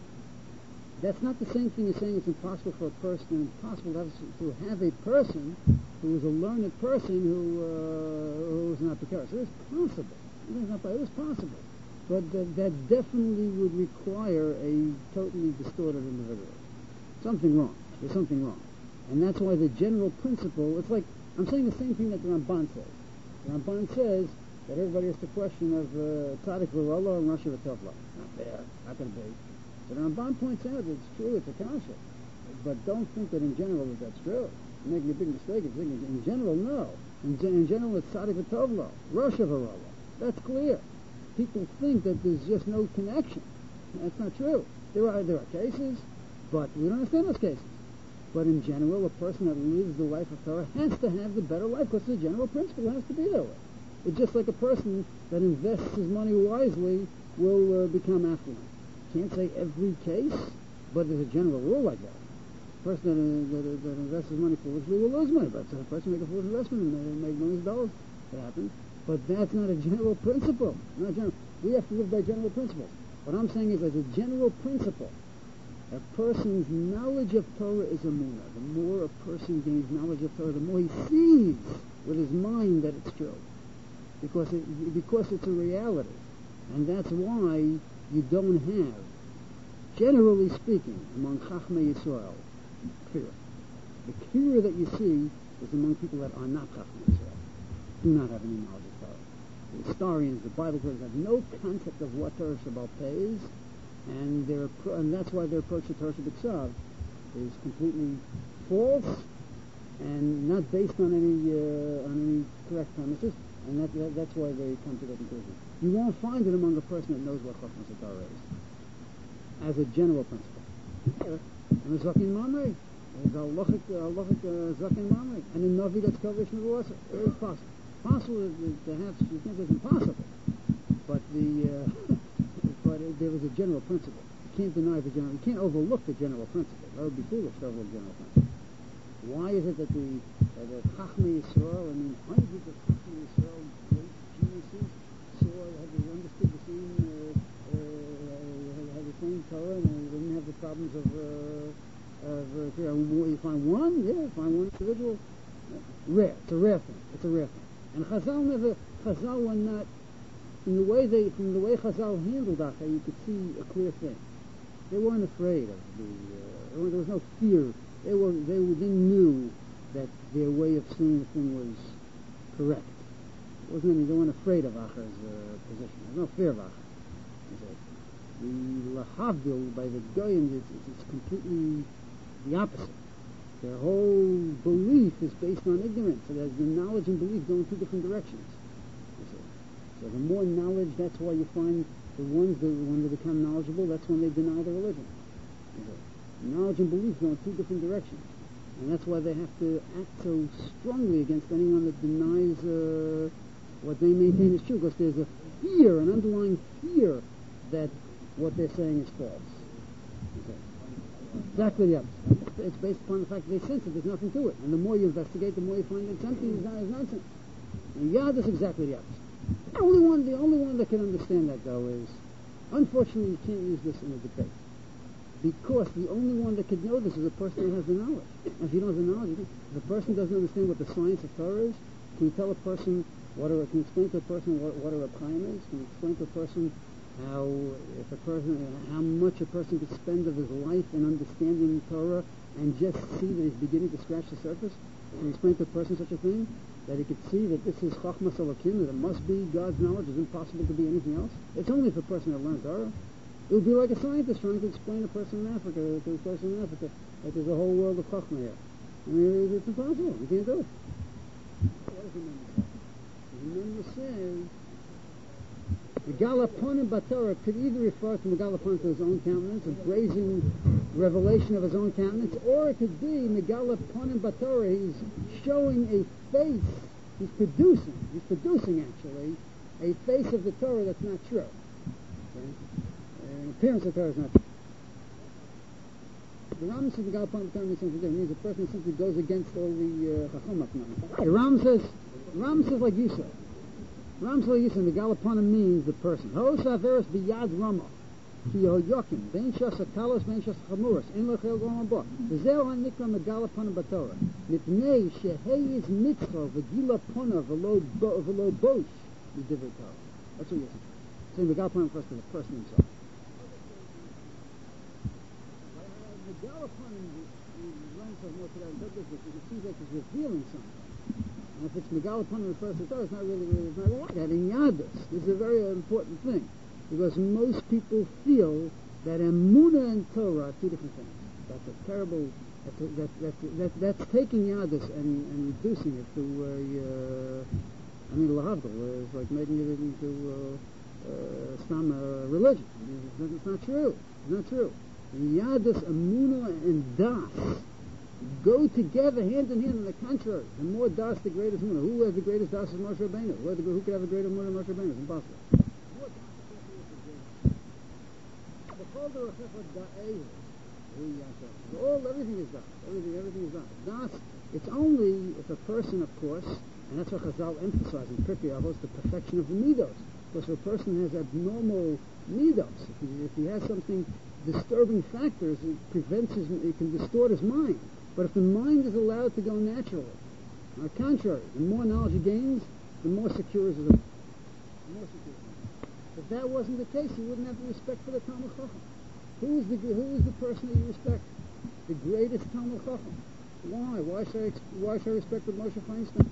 That's not the same thing as saying it's impossible for a person, impossible to have, to have a person who is a learned person who uh, who is not Pekaris. It is possible. It is, not, it is possible. But that, that definitely would require a totally distorted individual. Something wrong. There's something wrong. And that's why the general principle, it's like, I'm saying the same thing that the Ramban says. The Ramban says that everybody has the question of uh, Tzadik V'Rolo and Rasha V'Tovla. Not there. Not going to be. So the Ramban points out that it's true, it's a concept. But don't think that in general that that's true. You're making a big mistake. It's thinking, in general, no. In, in general, it's Tzadik V'Tovla. Rasha V'Rolo. That's clear. People think that there's just no connection. That's not true. There are there are cases, but we don't understand those cases. But in general, a person that lives the life of Torah has to have the better life because the general principle has to be that way. It's just like a person that invests his money wisely will uh, become affluent. Can't say every case, but there's a general rule like that. A person that, uh, that, uh, that invests his money foolishly will lose money, but a person make a foolish investment and make millions of dollars. It happens. But that's not a general principle. Not general. We have to live by general principles. What I'm saying is, as a general principle, a person's knowledge of Torah is Amunah. The more a person gains knowledge of Torah, the more he sees with his mind that it's true. Because it, because it's a reality. And that's why you don't have generally speaking, among Chachmei Yisrael, clear. The clear that you see is among people that are not Chachmei Yisrael, do not have any knowledge of Torah. The historians, the Bible critics have no concept of what Torah Shabbat is, and their and that's why their approach to Torah Shabbat is completely false and not based on any uh, on any correct premises, and that, that that's why they come to that conclusion. You won't find it among a person that knows what Chachmas Torah is, as a general principle. And the Zakin Mamre is a halachic uh, Zakin Mamre, and in Navi that's Kovish Nevuasa. It is possible. Possible to have, you can't say it's impossible, but the uh, but uh, there is a general principle. You can't deny the general. You can't overlook the general principle. That would be foolish to overlook the general principle. Why is it that the uh, the Chachmei Yisrael, I mean hundreds of Chachmei Yisrael, great geniuses, saw had they understood the same uh, uh, had the same Torah, and they didn't have the problems of uh, of uh, you find one, yeah, you find one individual, rare. It's a rare thing. It's a rare thing. And Chazal never, Chazal were not, in the way they, from the way Chazal handled Acha, you could see a clear thing. They weren't afraid of the, uh, there was no fear. They were, they, they knew that their way of seeing the thing was correct. It wasn't any, they weren't afraid of Acha's uh, position. There was no fear of Acha. The Lahavdil by the Goyim is it's completely the opposite. Their whole belief is based on ignorance. So there's the knowledge and belief go in two different directions. So the more knowledge, that's why you find the ones that when they become knowledgeable, that's when they deny the religion. Knowledge and belief go in two different directions. And that's why they have to act so strongly against anyone that denies uh, what they maintain is true, because there's a fear, an underlying fear that what they're saying is false. Okay. Exactly the opposite. It's based upon the fact that they sense that there's nothing to it. And the more you investigate, the more you find that something is, not, is nonsense. And Yad is exactly the opposite. The only one, the only one that can understand that, though, is, unfortunately, you can't use this in a debate. Because the only one that could know this is a person who has the knowledge. And if you don't have the knowledge, if a person doesn't understand what the science of Torah is, can you tell a person, what are, can you explain to a person what, what a Reb Chaim is? Can you explain to a person how if a person, how much a person could spend of his life in understanding Torah and just see that he's beginning to scratch the surface? Can you explain to a person such a thing? That he could see that this is Chachmas Elokim, that it must be God's knowledge, it's impossible to be anything else? It's only if a person that learned Torah. It would be like a scientist trying to explain to a person in Africa, to a person in Africa, that there's a whole world of Chachma here. I mean, it's impossible. You can't do it. What does the Memra say? The Memra says, Megalaponim Batorah could either refer to Megalaponim to his own countenance, a brazen revelation of his own countenance, or it could be Megalaponim Batorah, he's showing a face, he's producing, he's producing actually, a face of the Torah that's not true. Okay? An appearance of Torah is not true. The Ram says Megalaponim Batorah means something different. It means a person simply goes against all the Chacham uh, The Ram says, Ram says like you said. Ram says like you said, Megalaponim means the person. Hos Averis biyad Rama. Ki yokim. Bein shas akalos, bein shas chamuras. In lechel gom abo. V'zeh hanikra Megalaponim batorah. Mipnei sheheyiz mitzvah v'gila pona v'lo bosh v'divrei Torah. That's what you're saying. Saying Megalaponim refers to the person himself. Megalaponim, Ram says more to that interpretation, because it seems like he's revealing something. And if it's Megalaponim refers to Torah, it's not really, really, it's not really like that. In Yadus, this is a very important thing, because most people feel that Emunah and Torah are two different things. That's a terrible, that's, a, that, that's, a, that, that's taking Yadus and, and reducing it to a, uh, I mean, Lahavdil, is like making it into uh, uh, some uh, religion. I mean, it's, not, it's not true. It's not true. In Yadus, Emunah and Das go together hand in hand. On the contrary, the more das, the greatest Munah. Who has the greatest das is Moshe Rabbeinu. Who, who could have a greater Munah than Moshe Rabbeinu? It's impossible. All everything is das. Everything, everything is das. Das. It's only if a person, of course, and that's what Chazal emphasizes in Pirkei Avos, the perfection of the midos. Because if a person has abnormal midos, if he, if he has something disturbing factors, it prevents his, it can distort his mind. But if the mind is allowed to go naturally, on the contrary, the more knowledge he gains, the more secure is the mind. The more secure is the mind. If that wasn't the case, he wouldn't have the respect for the Talmud Chacham. Who is the who is the person that you respect? The greatest Talmud Chacham. Why? Why should I why should I respect Moshe Feinstein?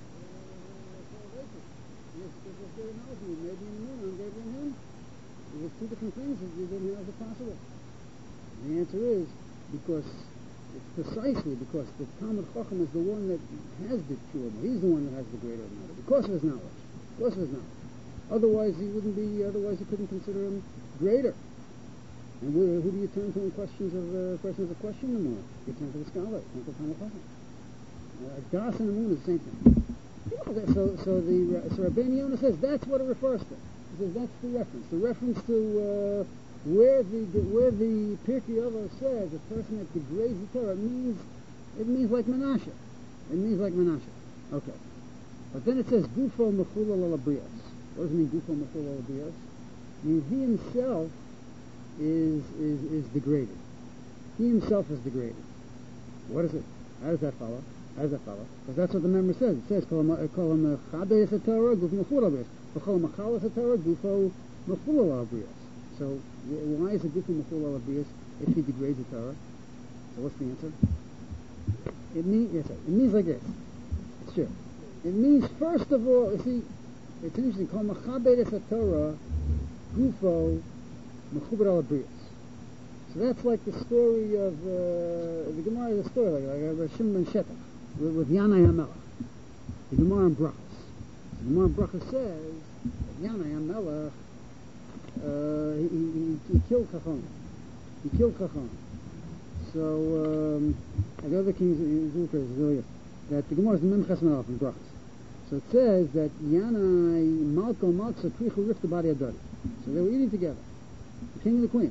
Yes, because of their analogy. Maybe in the moon, I'm greater than him. There's two different things that you didn't have as possible. The answer is because it's precisely because the Talmud Chacham is the one that has the Tshuvah. He's the one that has the greater knowledge because of his knowledge. Because of his knowledge. Otherwise, he wouldn't be. Otherwise, you couldn't consider him greater. And who, who do you turn to in questions of uh, questions of question the more? You turn to the scholar. You turn to Talmud Chacham. Uh, Das and the moon is the same thing. So, so the so Rabbeinu Yonah says that's what it refers to. He says that's the reference. The reference to uh, where the, the where the Pirkei Avos says a person that degrades the Torah means it means like Menashe. It means like Menashe. Okay. But then it says Gufo Mechulal Al Abrios. What does it mean Gufo Mechulal Al Abrios? I mean he himself is is is degraded. He himself is degraded. What is it? How does that follow? How does that follow? Because that's what the member says. It says, Kol Mechabes HaTorah, Gufo Mechulal Al Abrios. Kol Mechalas HaTorah, Gufo Mechulal Al Abrios. So why is it Gufo Mechulal Al Abrios if he degrades the Torah? So what's the answer? It means yes, it means like this. It's true. It means first of all, you see, it's interesting. Kol Mechabedes HaTorah, Gufo Mechubar Al Abrios. So that's like the story of uh, the Gemara is a story like like Rav Shimon ben Shetach with, with Yanai HaMelech. The Gemara in Brachos. The Gemara in Brachos says that Yanai HaMelech uh, he, he, he killed Chacham. He killed Chacham. So um, the other kings that the Gemara is the Memches Melech in Brachos. So it says that Yanai Malko Malksa Krichu ripped the body of Dodi. So they were eating together. The king and the queen.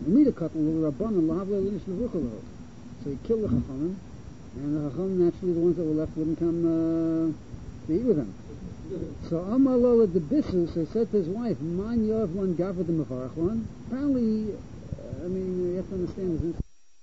So he killed the Chachamim, and the Chachamim, naturally the ones that were left wouldn't come uh, to eat with him. So Amar Lola de Bissus, so he said to his wife, Man Yov one Gavra de Mevarach one. Apparently, uh, I mean, you have to understand this.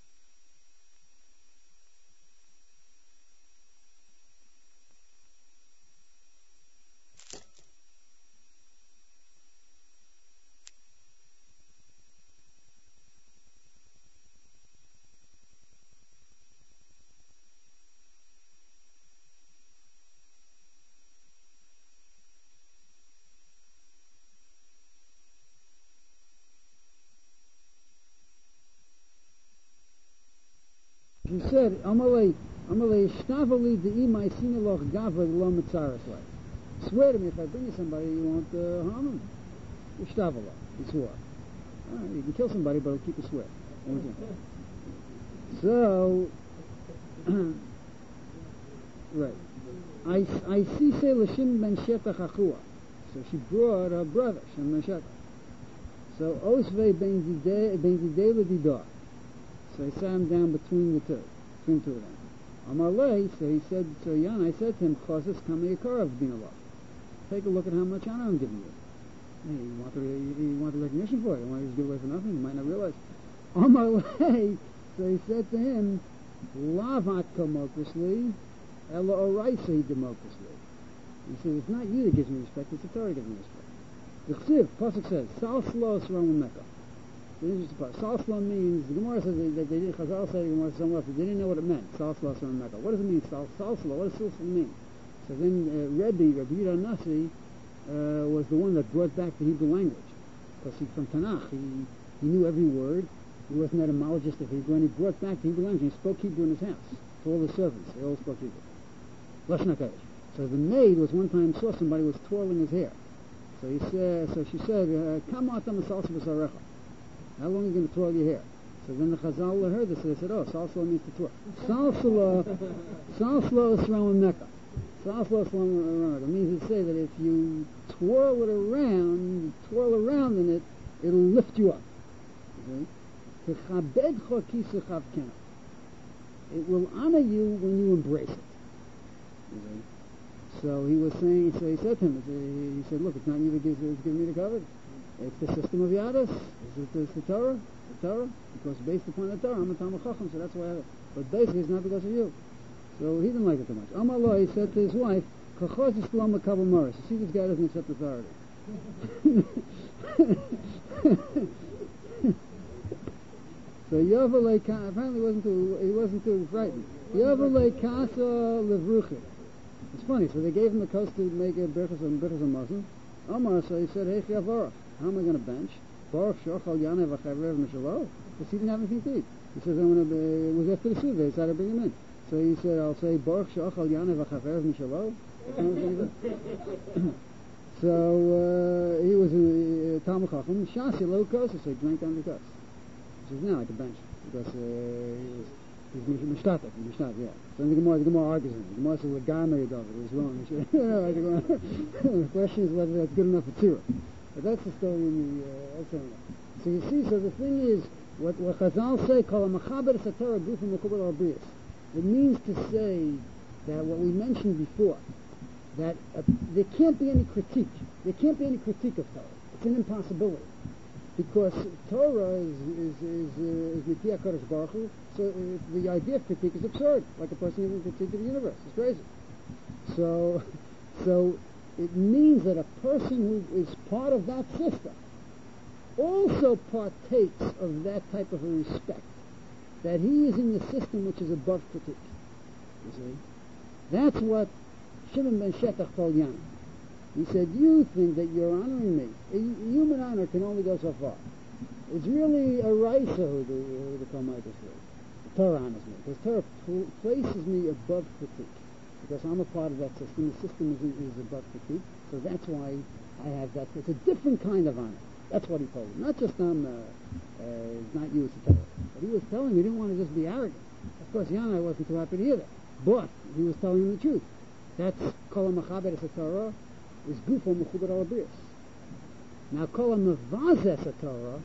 He said, Amalei, Amalei, Shtavali de'imai sinaloch gava lo mitzaras lei. Swear to me, if I bring you somebody, you won't uh, harm him. Shtavala, he swore. Uh, you can kill somebody, but I'll keep a swear. So, right. I, I see say Lashim ben Shetach Achua. So she brought her brother, Shem ben Shetach. So, Osvei ben Didei l'Didah. So he sat him down between the two, between two of them. Amalei, so he said, so Yan, I said to him, Chosas Kamei Karav Dinallah. Take a look at how much honor I'm giving you. Hey, you want the, you, you want the recognition for it. You want to just give it away for nothing. You might not realize. Amalei, so he said to him, Lavat Kamokrisli, Ella Oraisi Demokrisli. He said, it's not you that gives me respect, it's the Torah that gives me respect. The Chsiv, Pasuk says, Sal Slo Sram Mecca. Salsla means, the Gemara says that they did, Chazal said the Gemara somewhere else, they didn't know what it meant, Salsla from Mecca. What does it mean, Sal, Salsla? What does Salsla mean? So then uh, Rebbe, Rabbi Yehuda Nasi, uh, was the one that brought back the Hebrew language. Because he, from Tanakh, he, he knew every word. He wasn't an etymologist of Hebrew, and he brought back the Hebrew language. He spoke Hebrew in his house. To all the servants, they all spoke Hebrew. Lashon HaKodesh. So the maid was one time saw somebody was twirling his hair. So he said, so she said, Kam atam salsa b'sarecha. How long are you going to twirl your hair? So then the Chazal heard this, so they said, oh, Salsala means to twirl. Salsala, Salsala is from Mecca. Salsala is from Mecca. It means to say that if you twirl it around, you twirl around in it, it'll lift you up. It will honor you when you embrace it. So he was saying, so he said to him, he said, look, it's not you that gives, gives me the cover. It's the system of Yadus. It's the, it's the Torah. The Torah. Because based upon the Torah, I'm a Talmud Chacham, so that's why I have it. But basically, it's not because of you. So he didn't like it too much. Amar lo, he said to his wife, Kachos is Shalom Makabel Morris. You see, this guy doesn't accept authority. So Yovel apparently wasn't too, he wasn't too frightened. Yovel Kasa Levruchit. It's funny, so they gave him the coast to make a Birchas and Birchas and Muslim. Omar, so he said, Hey Chiavorach, how am I going to bench? Baruch Shochal Yanev Acharev Mishalov? Because he didn't have anything to eat. He says, I'm going to, it was after the Suda, they decided to bring him in. So he said, I'll say, Baruch Shochal Yanev Acharev Mishalov? So uh, he was a Talmud Chacham, Shasi Lo Kosa, so he drank down the kos. He says, now I can bench, because uh, he was He's mishtatek, mishtat, yeah. So the Gemara, the Gemara argues him. The Gemara says, the Gamma David was wrong. The question is whether that's good enough for Tzira. But that's the story in the, uh, that's enough. So you see, so the thing is, what, what Chazal say, Kol HaMachaber Satara Gufim Mekubal Al-Brias. It means to say that what we mentioned before, that uh, there can't be any critique. There can't be any critique of Torah. It's an impossibility. Because Torah is is is uh, is Mitzvah Kodesh Baruch Hu, so uh, the idea of critique is absurd. Like a person giving critique of the universe, it's crazy. So, so it means that a person who is part of that system also partakes of that type of a respect. That he is in the system which is above critique. You see, that's what Shimon ben Shetach told Yana. He said, you think that you're honoring me. A human honor can only go so far. It's really a raisa who the, who the Talmudic is. The Torah honors me. Because Torah pl- places me above critique. Because I'm a part of that system. The system is, is above critique. So that's why I have that. It's a different kind of honor. That's what he told him. Not just I'm, uh, uh, not you, it's the Torah. But he was telling him he didn't want to just be arrogant. Of course, Yana wasn't too happy to hear that. But he was telling him the truth. That's Kol HaMachaber Torah. Is Gufo Mechubar Al Brias. Now, Kol HaMevazes Torah,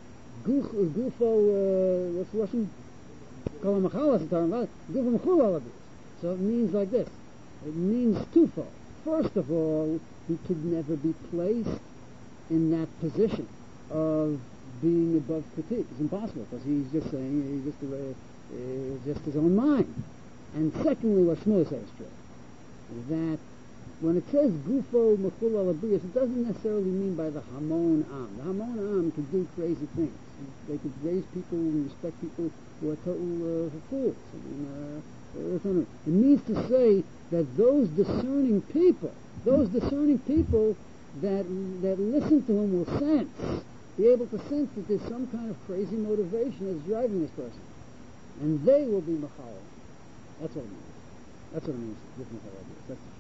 Gufo, uh, what's the Russian? Kol HaMachalas Torah, Gufo Mechubar Al Brias. So it means like this. It means twofold. First of all, he could never be placed in that position of being above critique. It's impossible because he's just saying, he's just, uh, uh, just his own mind. And secondly, what Shmuel says is true. That when it says Gufo Mechul Al Abrius, it doesn't necessarily mean by the Hamon Am. The Hamon Am could do crazy things. They could raise people and respect people who are total uh, fools. I mean, uh, it means to say that those discerning people, those discerning people that that listen to him will sense, be able to sense that there's some kind of crazy motivation that's driving this person. And they will be Mechal. That's what it means. That's what it means. That's the truth.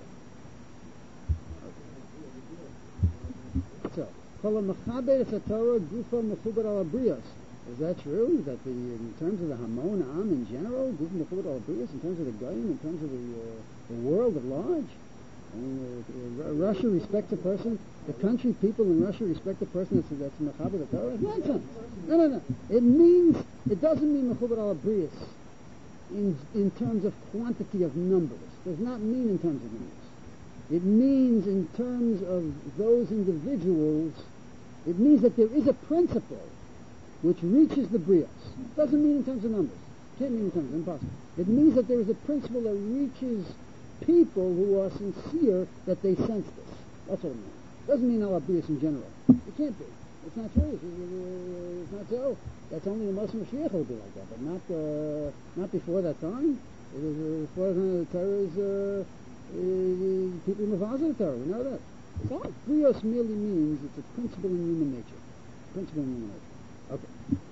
So, Kol HaMachaber Torah Gufo Mechubar Al Brias. Is that true? That the in terms of the Hamon Am in general, Gufo Mechubar Al Brias, in terms of the Goyim, in terms of the, uh, the world at large? I mean, uh, uh, Russia respects a person. The country, people in Russia respect a person that's that's Mechaber Torah. It's nonsense. No, no, no. It means it doesn't mean Mechubar Al Brias in in terms of quantity of numbers. It does not mean in terms of numbers. It means in terms of those individuals, it means that there is a principle which reaches the brios. It doesn't mean in terms of numbers. It can't mean in terms of impossible. It means that there is a principle that reaches people who are sincere that they sense this. That's what it means. It doesn't mean al brios in general. It can't be. It's not true. It's, it's not so. That's only a Muslim Mashiach will be like that, but not uh, not before that time. It was uh, before the Torah is. Uh, Uh, people mevazeh the Torah, we know that. So, brios merely means it's a principle in human nature. Principle in human nature. Okay.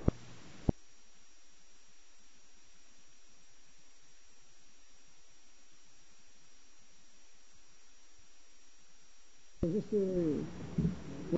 Is this uh,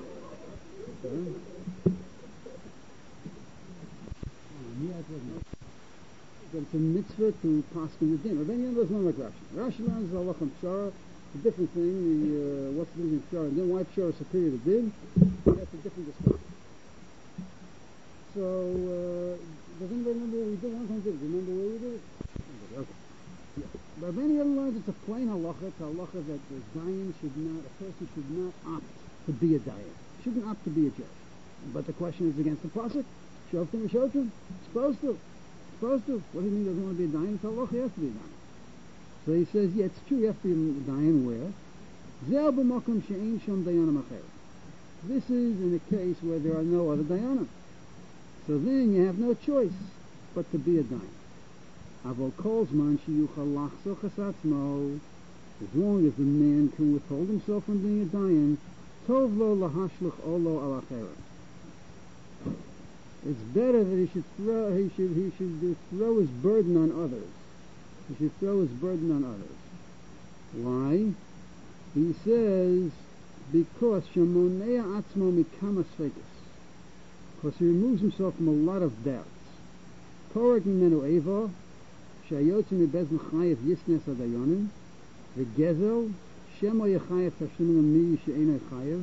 that it's a mitzvah to paskin the din. Rabbeinu Yonah doesn't learn like Rashi. Rashi learns the halach and pshara. It's a different thing. The, uh, what's the difference between pshara and din? Why pshara is superior to din? That's a different discussion. So, uh, does anybody remember what we did one time? Did you remember what we did? Okay. Yeah. Rabbeinu Yonah learns it's a plain halacha. It's a halacha that the dayan should not, a person should not opt to be a dayan. Shouldn't opt to be a judge. But the question is against the pasuk. Shoftim and shoftim. Supposed to. Supposed to. What do you mean doesn't want to be a dayan? It's halacha, he has to be a dayan. So he says, yeah, it's true, you have to be a dayan where? Zeh b'makom she'ein sham dayanim acher. This is in a case where there are no other dayanim. So then you have no choice but to be a dayan. Avol kolzman sheyuchal lachsoch es atzmo, as long as the man can withhold himself from being a dayan, tov lo lahashlich olo al achera. It's better that he should throw he should he should throw his burden on others. He should throw his burden on others. Why? He says because shemonea atzmo mikama sfekis. Because he removes himself from a lot of doubts. Torah mimenu eva, shayotzi mibezn chayev yisnes adayonim, v'gezel shemo yechayev tashlimu mi she'enei chayev,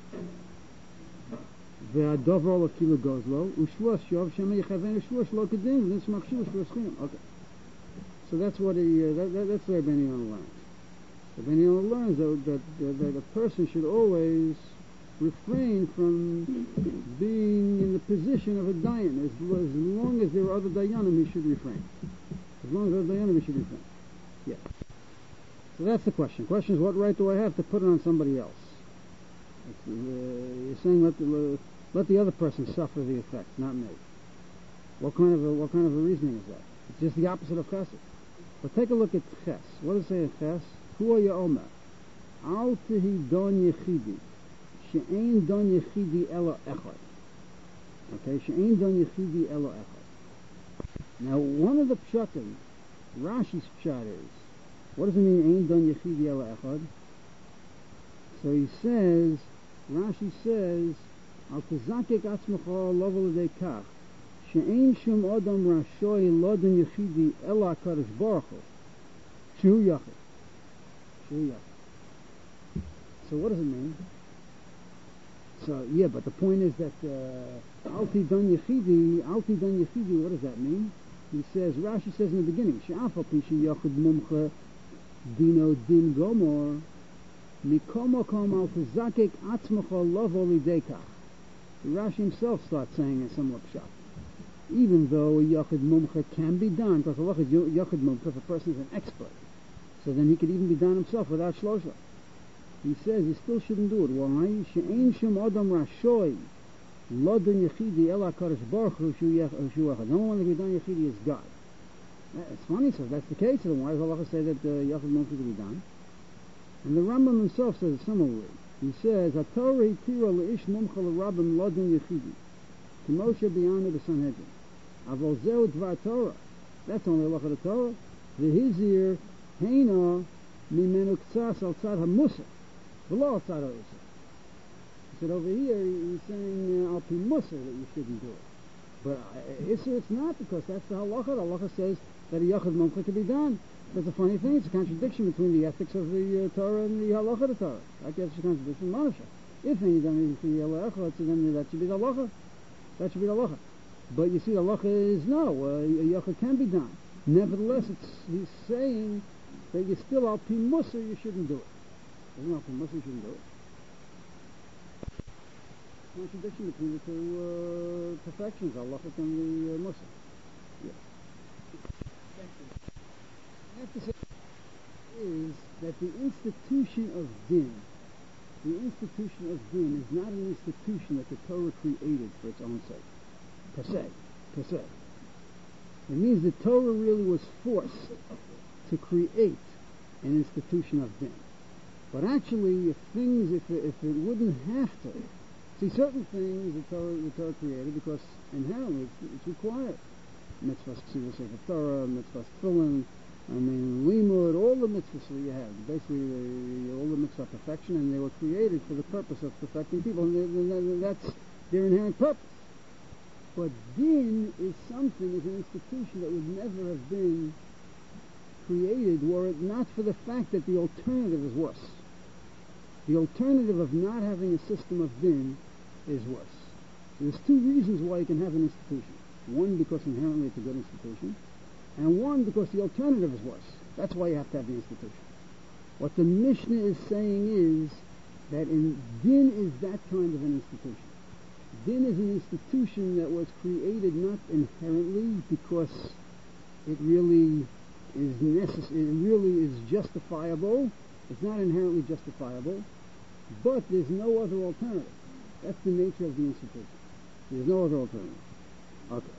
ve'adover lo kilo gozlo, u'shvos shov shemo yechaven u'shvos lo kedin, v'nismach shiv u'shvos chinam. Okay. So that's what he, uh, that, that, that's where Ben Yonah learns. So Ben Yonah learns that, that, that, that a person should always refrain from being in the position of a dayan. As, as long as there are other dayanim, he should refrain. As long as there are dayanim, he should refrain. Yeah. So that's the question. The question is, what right do I have to put it on somebody else? Uh, you're saying let the, let the other person suffer the effect, not me. What kind of a, what kind of a reasoning is that? It's just the opposite of chesed. But take a look at ches. What does it say in ches? Hu ha'omer al tehi don yechidi. She'ein don yechidi elo echad. Okay, she'ein don yechidi elo echad. Now, one of the pshatim, Rashi's pshat is, what does it mean, ein don yechidi elo echad? So he says, Rashi says, al tezakek atzmecha lovel l'dei kach, she'ein shum odom rashoi lo don yechidi elo HaKadosh Baruch Hu, shehu yachid. Shehu yachid. So what does it mean? So, yeah, but the point is that Alti Don Yechidi, Alti Don Yechidi, what does that mean? He says, Rashi says in the beginning, She'afal Pishi Yochid Mumcha Dino Din Gomor Mikomo Kom Al Tezakek Atzmacha Lovo Lidekach. Rashi himself starts saying a similar pshat. Even though a Yochid Mumcha can be done, because a Yochid Mumcha, if a person is an expert, so then he could even be done himself without Shlosha. He says he still shouldn't do it. Why? She'ein shum adam rashoi lo don yechidi el HaKadosh Baruch Hu shu echad. No one that can be done yechidi is God. It's funny, so if that's the case, then why does Allah say that yachid uh, mumcha can be done? And the Rambam himself says similarly. He says, HaTorah hitira le'ish mumcha l'rabim lo don yechidi ki Moshe b'yanu b'Sanhedrin. Avol zeu dvar Torah. That's only Allah of the Torah. V'hizir heina mimenu k'tzas al tzad ha'musar. He said over here he's saying uh, al pi musar that you shouldn't do it. But uh, Isser it's not, because that's the halacha. The halacha says that a yachid mumcha can be done. That's a funny thing. It's a contradiction between the ethics of the uh, Torah and the halacha of the Torah. I guess it's a contradiction in Moshe. If any done for the halacha, then that should be the halacha. That should be the halacha. But you see, the halacha is no. Uh, a yachid can be done. Nevertheless, it's, he's saying that you still al pi musar you shouldn't do it. There's no Muslim shouldn't do it. Contradiction between the two uh, perfections, Allah and the uh, Muslim. Yes. I have to say is that the institution of din, the institution of din is not an institution that the Torah created for its own sake, per se, per se. It means the Torah really was forced to create an institution of din. But actually, if things, if it, if it wouldn't have to, see, certain things the Torah, the Torah created because inherently it's, it's required. Mitzvahs, Ksivos Sefer Torah, mitzvahs Tefillin, I mean, limud, all the mitzvahs that you have, basically the, all the mitzvah perfection, and they were created for the purpose of perfecting people, and, they, and that's their inherent purpose. But din is something, is an institution that would never have been created were it not for the fact that the alternative is worse. The alternative of not having a system of din is worse. There's two reasons why you can have an institution. One, because inherently it's a good institution, and one, because the alternative is worse. That's why you have to have the institution. What the Mishnah is saying is that in din is that kind of an institution. Din is an institution that was created not inherently because it really is necessary, it really is justifiable. It's not inherently justifiable, but there's no other alternative. That's the nature of the institution. There's no other alternative. Okay.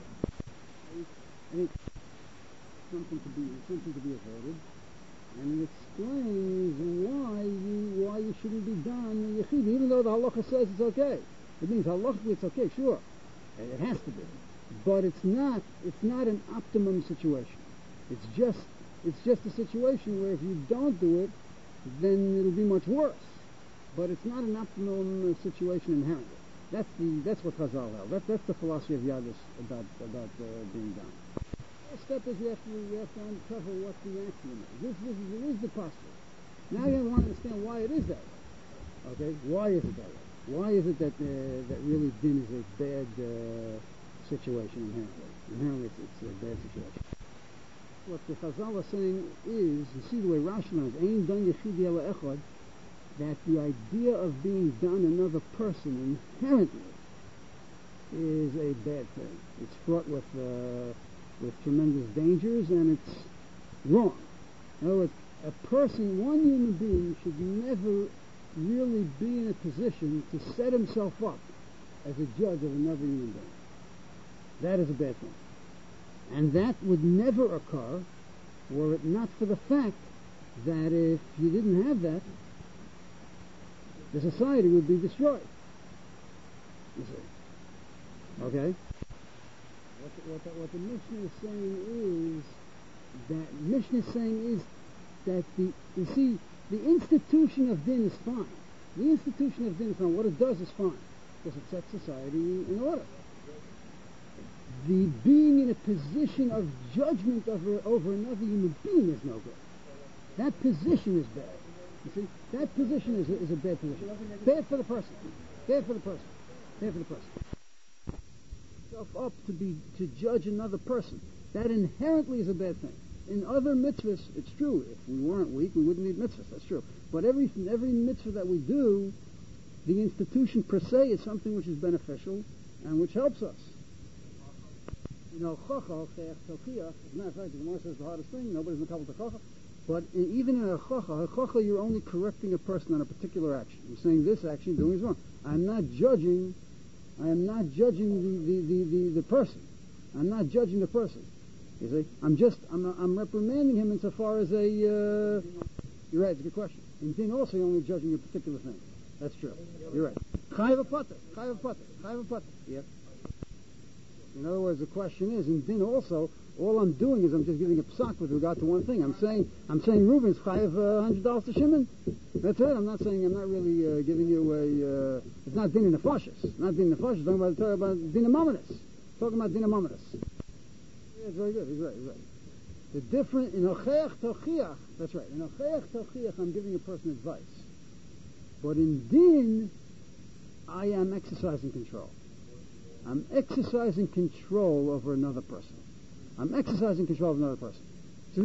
I think something to be something to be avoided, and it explains why you why you shouldn't be done yechid, even though the halacha says it's okay. It means halachically it's okay, sure, it has to be, but it's not. It's not an optimum situation. It's just it's just a situation where if you don't do it, then it'll be much worse. But it's not an optimum situation inherently. That's the that's what Chazal held. That, that's the philosophy of Yadus about about uh, being done. The first step is we have to we have to uncover what the axiom is. This this is, is the postulate. Now you want to understand why it is that way. Okay, why is it that way? Why is it that uh, that really din is a bad uh, situation inherently? Inherently, it's, it's a bad situation. What the Chazal is saying is, you see the way Rashi learns, Ein dan yechidi ela echad, that the idea of being done another person inherently is a bad thing. It's fraught with uh, with tremendous dangers, and it's wrong. In other words, a person, one human being, should never really be in a position to set himself up as a judge of another human being. That is a bad thing. And that would never occur were it not for the fact that if you didn't have that, the society would be destroyed. You see. Okay? What the, what the, what the Mishnah is saying is that, Mishnah is saying is that the, you see, the institution of din is fine. The institution of din is fine. What it does is fine, because it sets society in order. The being in a position of judgment over, over another human being is no good. That position is bad. You see, that position is a, is a bad position. Bad for the person. Bad for the person. Bad for the person. Self up to be to judge another person. That inherently is a bad thing. In other mitzvahs, it's true. If we weren't weak, we wouldn't need mitzvahs. That's true. But every every mitzvah that we do, the institution per se is something which is beneficial and which helps us. You know, chocha, as a matter of fact, the Gemara says the hardest thing. Nobody's makabel to chocha. But in, even in a chocha, a chocha, you're only correcting a person on a particular action. You're saying this action doing is wrong. I'm not judging. I am not judging the the, the, the, the person. I'm not judging the person. You see, I'm just I'm I'm reprimanding him insofar as a. Uh, you're right. It's a good question. In din also, you're only judging a particular thing. That's true. You're right. Chayav pata, chayav pata, chayav pata. Yep. In other words, the question is, in din also, all I'm doing is I'm just giving a psak with regard to one thing. I'm saying, I'm saying Reuben's chayav a hundred dollars to Shimon. That's it. I'm not saying, I'm not really uh, giving you a. Uh, it's not din in the fashis. Not din in the fashis. Talking about talking about din mamonis. Talking about din mamonis. Yeah, it's very good. He's right. He's right. The different in ocheach tochiach. That's right. In ocheach tochiach, I'm giving a person advice. But in din, I am exercising control. I'm exercising control over another person. I'm exercising control of another person. So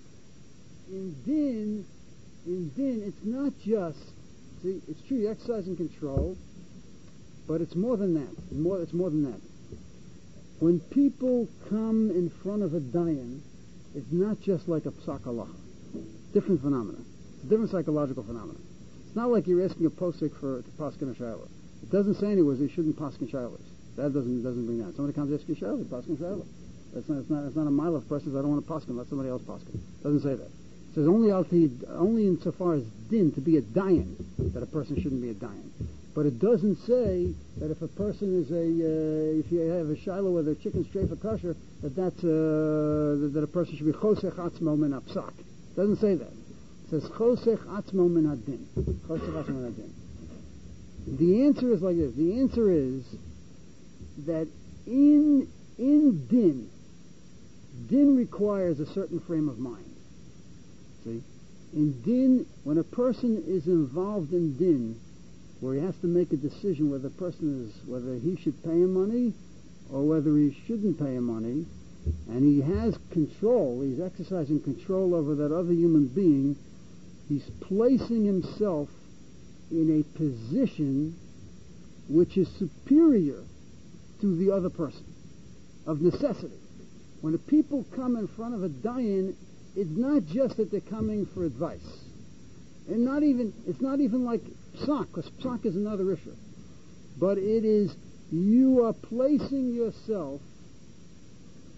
in din, in din, it's not just, see, it's true, you're exercising control, but it's more than that. More, it's more than that. When people come in front of a dayan, it's not just like a psak halacha. Different phenomena. It's a different psychological phenomenon. It's not like you're asking a posik for to paskin a shayla. It doesn't say anywhere he shouldn't paskin shaylas. That doesn't doesn't bring that. Somebody comes to ask you a shayla, paskin shayla. That's not it's not it's not a mile of persons. I don't want to paskin. Let somebody else paskin. It doesn't say that. It says only alti, only insofar as din to be a dayan that a person shouldn't be a dayan. But it doesn't say that if a person is a uh, if you have a shayla where the chicken strafe a kosher that that's uh, that, that a person should be chosech atzmo min apsak. It doesn't say that. It says chosech atzmo min hadin. Chosech atzmo min hadin. The answer is like this. The answer is that in in din, din requires a certain frame of mind. See, in din, when a person is involved in din, where he has to make a decision whether the person is whether he should pay him money or whether he shouldn't pay him money, and he has control, he's exercising control over that other human being, he's placing himself in a position which is superior to the other person, of necessity. When the people come in front of a dayan, it's not just that they're coming for advice. And not even, it's not even like psak, because psak is another issue. But it is, you are placing yourself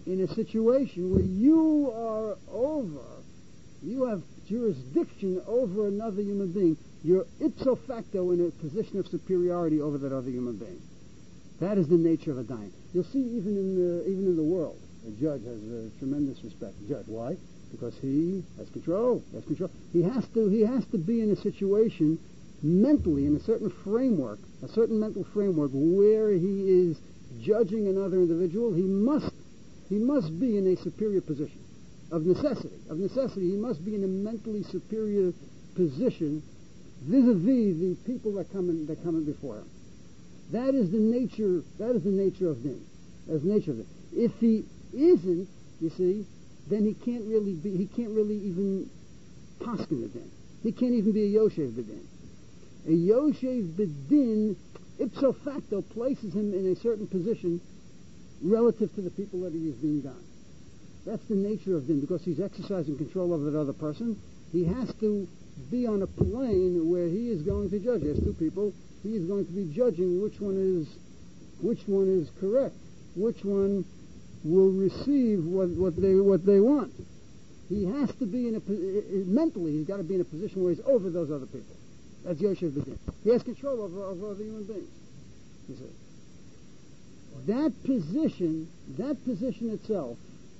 in a situation where you are over, you have jurisdiction over another human being. You're ipso facto in a position of superiority over that other human being. That is the nature of a dayan. You'll see even in the even in the world, a judge has a tremendous respect. Judge, why? Because he has control. He has control. He has to. He has to be in a situation mentally, in a certain framework, a certain mental framework, where he is judging another individual. He must. He must be in a superior position, of necessity. Of necessity, he must be in a mentally superior position vis-a-vis the people that come in, that come in before him. That is the nature. That is the nature of din. That's the nature of it. If he isn't, you see, then he can't really be. He can't really even paskin the din. He can't even be a yoshev b'din. A yoshev b'din ipso facto places him in a certain position relative to the people that he is being done. That's the nature of din, because he's exercising control over that other person. He has to be on a plane where he is going to judge. There's two people. He is going to be judging which one is which one is correct, which one will receive what, what they what they want. He has to be in a mentally. He's got to be in a position where he's over those other people. That's Yoshev B'din. He has control over, over other human beings. You see, that position, that position itself,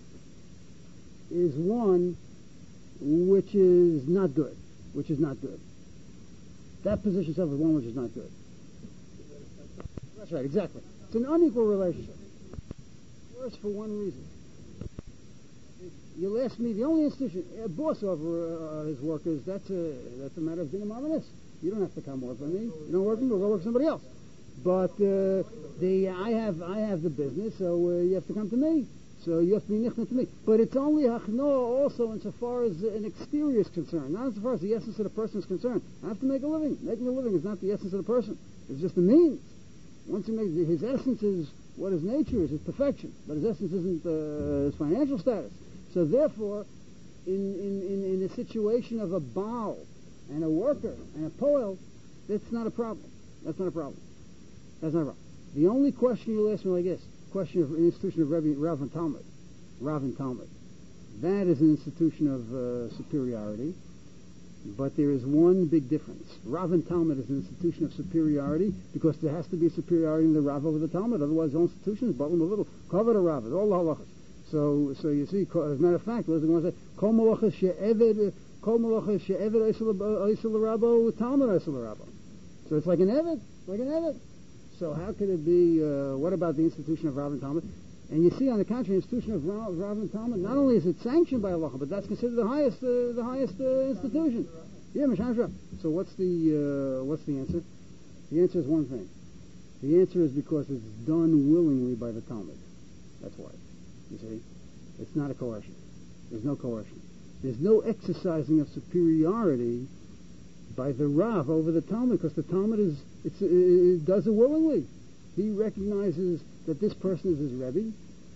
is one which is not good. Which is not good. That position itself is one which is not good. That's right, exactly. It's an unequal relationship. Worse for one reason. You'll ask me, the only institution, a boss over uh, his workers, that's a that's a matter of dinam amanis. You don't have to come work for me. You don't work for me, we'll go work for somebody else. But uh, the I have I have the business, so uh, you have to come to me. So you have to be nichna to me. But it's only hachno also insofar as an exterior is concerned, not insofar as the essence of the person is concerned. I have to make a living. Making a living is not the essence of the person. It's just the means. Once he makes, his essence is what his nature is, his perfection. But his essence isn't uh, his financial status. So therefore, in, in, in, in a situation of a baal and a worker and a poel, that's not a problem. That's not a problem. That's not a problem. The only question you'll ask me like this, question of an institution of Rebbe, Rav and Talmud. Rav and Talmud. That is an institution of uh, superiority, but there is one big difference. Rav and Talmud is an institution of superiority because there has to be superiority in the Rav over the Talmud, otherwise the whole institution is bottom a little. Cover the Rav, all the halachas. So, so you see, as a matter of fact, what is it going to say? Kol malachas she'eved, kol malachas she'eved oisel rabo, Talmud oisel rabo. So it's like an eved, like an eved. So how could it be, uh, what about the institution of Rav and Talmud? And you see, on the contrary, the institution of Rav, Rav and Talmud, not only is it sanctioned by Allah, but that's considered the highest uh, the highest uh, institution. Yeah, Mishashra. So what's the, uh, what's the answer? The answer is one thing. The answer is because it's done willingly by the Talmud. That's why. You see? It's not a coercion. There's no coercion. There's no exercising of superiority by the Rav over the Talmud, because the Talmud is it's, it does it willingly. He recognizes that this person is his Rebbe.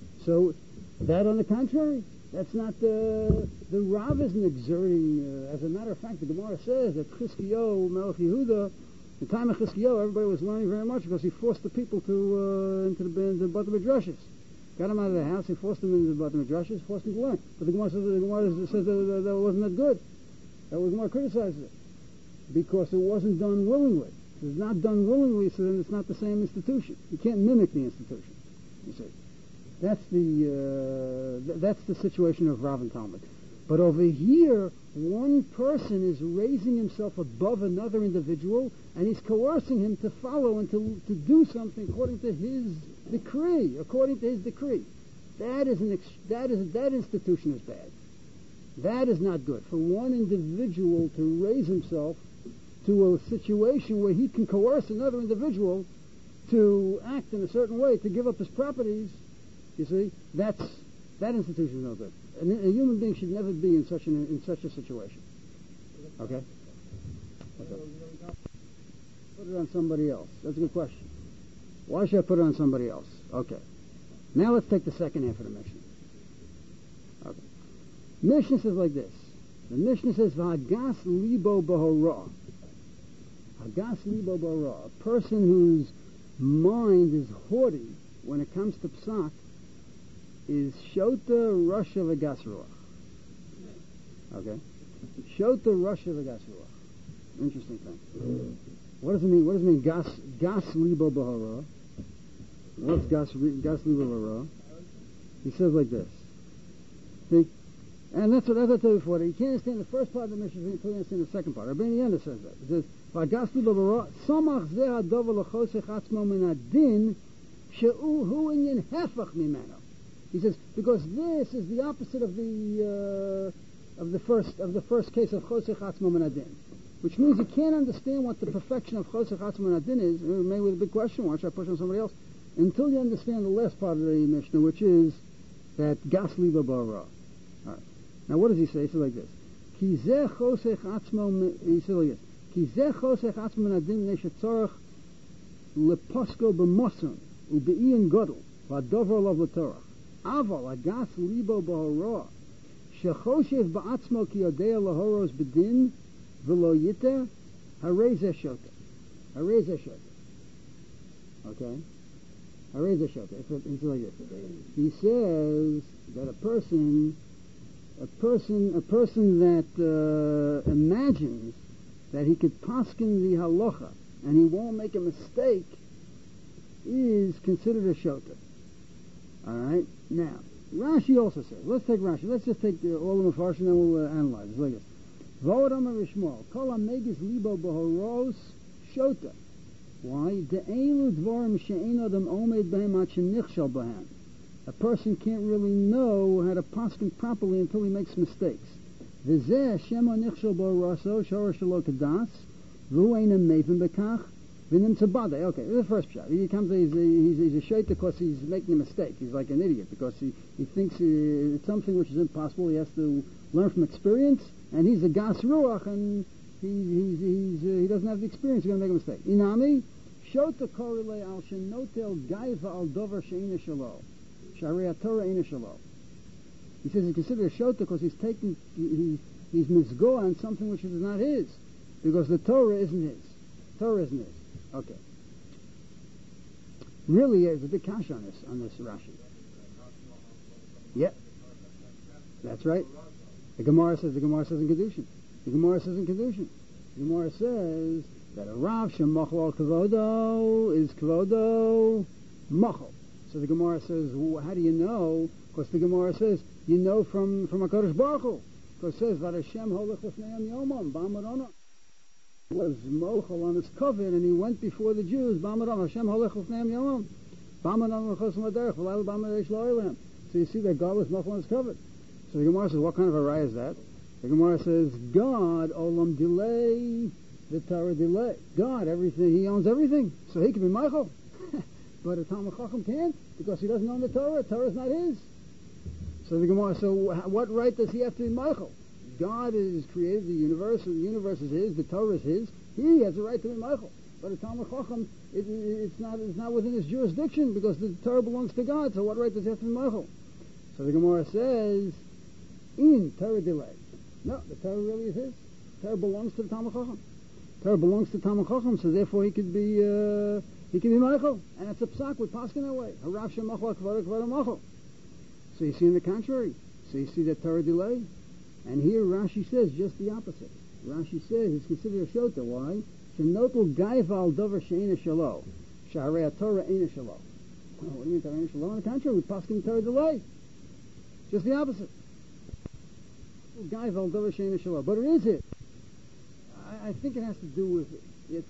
So that, on the contrary, that's not the the Rav isn't exerting. Uh, as a matter of fact, the Gemara says that Chizkiyahu Melech Yehuda, the time of Chizkiyahu, everybody was learning very much because he forced the people to uh, into the the Beit Midrashes. Got them out of the house, he forced them into the Beit Midrashes, forced them to learn. But the Gemara says the Gemara says that, that, that wasn't that good. That was Gemara criticizes it. Because it wasn't done willingly. If it's not done willingly, so then it's not the same institution. You can't mimic the institution. You see, that's the uh, th- that's the situation of Rav and Talmud. But over here, one person is raising himself above another individual, and he's coercing him to follow and to to do something according to his decree. According to his decree, that is an ex- that is that institution is bad. That is not good for one individual to raise himself to a situation where he can coerce another individual to act in a certain way, to give up his properties. You see, that's that institution is no good. A, a human being should never be in such an in such a situation. Okay. Okay. Put it on somebody else. That's a good question. Why should I put it on somebody else? Okay. Now let's take the second half of the Mishnah. Okay. Mishnah says like this. The Mishnah says, "V'hagas libo b'hora." Hagas libo b'hora. A person whose mind is haughty when it comes to psak, is Shota Rosh V'Gas Ruach. Okay? Shota Rosh V'Gas Ruach. Interesting thing. What does it mean? What does it mean? Gas Gas Libo B'Hara. What's Gas Gas Libo B'Hara? He says like this. See? And that's what, as I told you before, you can't understand the first part of the Mishnah until you understand the second part. Rabbeinu Yonah says that. He says, "V'Gas Libo B'Hara, Samach Zeh Hadover L'Chosech Atzmo Min Adin, She'u Hu Inyan Hefach Mimeno." He says, because this is the opposite of the uh, of the first of the first case of Chosech Atzmo Min Adin. Which means you can't understand what the perfection of Chosech Atzmo Min Adin is. Maybe with a big question, why should I push on somebody else? Until you understand the last part of the Mishnah, which is that Gas Libo B'Hara. All right. Now, what does he say? He says like this: Ki zeh chosech atzmo. He says like this: Ki zeh chosech atzmo min adin neshetzorach leposko b'moson ube'iyin godel v'adover lav l'torach. Aval agas libo b'hara shechoshev ba'atzmo ki yodea lahoros b'din v'lo yiter harei zeh shota. Harei zeh shota. Okay. Harei zeh shota. It's like this. He says that a person. A person, a person that uh, imagines that he could paskin the halacha and he won't make a mistake is considered a shota. All right. Now, Rashi also says. Let's take Rashi. Let's just take uh, all the mafarshim and then we'll uh, analyze. It's like this. V'odam Rishmal kol hameges libo b'horos shota. Why? De'elu dvarim she'ein adam omed b'hem ad shenichshal b'hem. A person can't really know how to paskin properly until he makes mistakes. V'zeh shema nichshel bo raso shora shelo kadas v'hu eina meven bekach v'nim tzabadei. Okay, this is the first shot. He comes, he's a, he's, he's a shait because he's making a mistake. He's like an idiot because he, he thinks uh, it's something which is impossible. He has to learn from experience, and he's a gas ruach, and he, he's, he's, uh, he doesn't have the experience. He's going to make a mistake. Inami shota korele al shenotel gaiva al dover she'ina shelo. Shariah Torah ain't a shalom. He says he's considered a shota because he's taking, he, he's mizgo on something which is not his, because the Torah isn't his. Torah isn't his. Okay. Really, there's a big kash on this on this Rashi. Yeah, that's right. The Gemara says the Gemara says in Kedushin. The Gemara says in Kedushin. The Gemara says that a Rav shemachol al kavodo is kavodo machol. So the Gemara says, well, how do you know? Because the Gemara says, you know from from HaKadosh Baruch Hu. Because it says, V'Hashem holech l'fneim yomam, b'amarona. He was mochel on his covet, and he went before the Jews, b'amarona, Hashem holech l'fneim yomam, b'amarona l'chos maderech, v'layel b'amaresh lo'ilem. So you see that God was mochel on his covet. So the Gemara says, what kind of a raya is that? The Gemara says, God, olam delay, the Torah delay. God, everything, he owns everything, so he can be mochel. But a Talmud Chacham can't, because he doesn't own the Torah. Torah is not his. So the Gemara, so what right does he have to be Michael? God has created the universe, and the universe is his, the Torah is his. He has a right to be Michael. But a Talmud Chacham, it, it's not it's not within his jurisdiction, because the Torah belongs to God, so what right does he have to be Michael? So the Gemara says, in Torah delay. No, the Torah really is his. Torah belongs to the Talmud Chacham. Torah belongs to Talmud Chacham, so therefore he could be... Uh, He can be Michael, and it's a psak with paskin that way. Harav shemachol kavara kavara machol. So you see in the contrary. So you see that Torah delay, and here Rashi says just the opposite. Rashi says it's considered a shota. Why? Shenotel gaiva al dover she'ena shalo. Sha'arei Torah ain't a shalo. Oh, what do you mean Torah ain't a shalo? On the contrary, with paskin Torah delay. Just the opposite. Gaiva al dover she'ena shalo. But it is it. I, I think it has to do with it. It's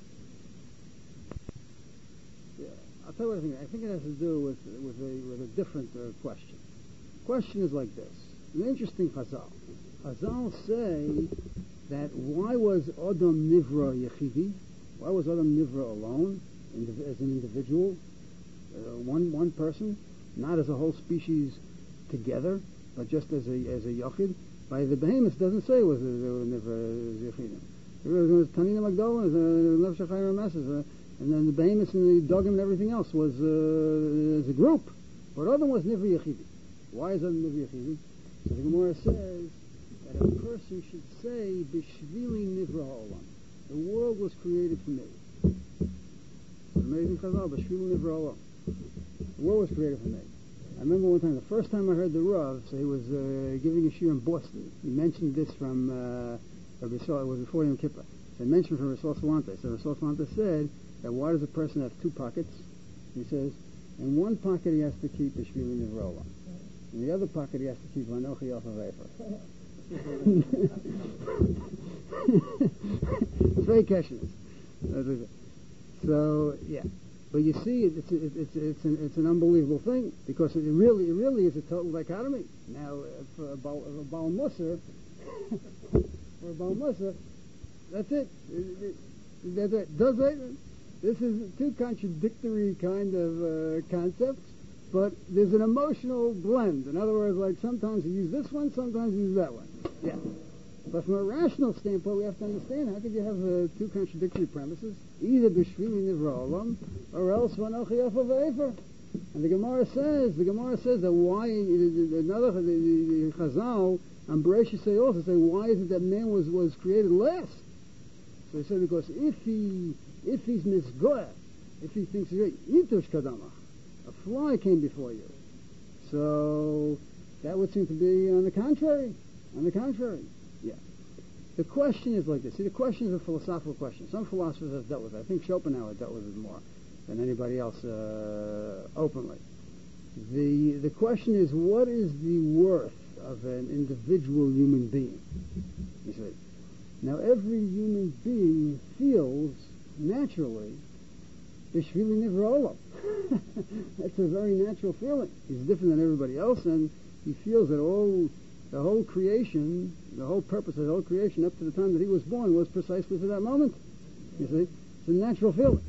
I'll tell you what I think. I think it has to do with with a with a different uh, question. The question is like this: an interesting Chazal. Chazal say that why was Adam Nivra Yechidi? Why was Adam Nivra alone, as an individual, uh, one one person, not as a whole species together, but just as a as a Yachid? By the Behemoth doesn't say it was Nivra Yechidim. It was Tanina Magdala, Nefesh Chayim Rameses. And then the behemoths and the dogim and everything else was uh, as a group. But Adam was Nivra Yechidi. Why is Adam Nivra Yechidi? So the Gemara says that a person should say, Bishvili Nivra Ha'olam. The world was created for me. It's amazing Chazal, Bishvili Nivra Ha'olam. The world was created for me. I remember one time, the first time I heard the Rav, so he was uh, giving a shiur in Boston. He mentioned this from uh, Rabbi Sol, it was before Yom Kippur. So he mentioned from Rasul Salante. So Rasul Salante said that why does a person have two pockets? He says, in one pocket he has to keep a Shvili Nivrola. In the other pocket he has to keep Vanochi off of Efer. It's very questions. So, yeah. But you see, it's it's it's it's an, it's an unbelievable thing because it really it really is a total dichotomy. Now, for a Baal, a Baal Musar, for a Baal Musar, that's it. It, it, that's it. Does it? This is two contradictory kind of uh, concepts, but there's an emotional blend. In other words, like sometimes you use this one, sometimes you use that one. Yeah. But from a rational standpoint, we have to understand, how could you have uh, two contradictory premises? Either b'shvili nivra olam, or else v'anochi ofa v'efer. And the Gemara says, the Gemara says that why, another, the, the, the Chazal, and Bereshit say also, say, why is it that man was, was created last? So he said, because if he, if he's misgoah, if he thinks, itush kadamach, a fly came before you. So, that would seem to be on the contrary, on the contrary. Yeah. The question is like this. See, the question is a philosophical question. Some philosophers have dealt with it. I think Schopenhauer dealt with it more than anybody else uh, openly. The the question is, what is the worth of an individual human being? You see. Now, every human being feels naturally b'shvili nivra olam. That's a very natural feeling. He's different than everybody else, and he feels that all the whole creation, the whole purpose of the whole creation up to the time that he was born was precisely for that moment. You see? It's a natural feeling.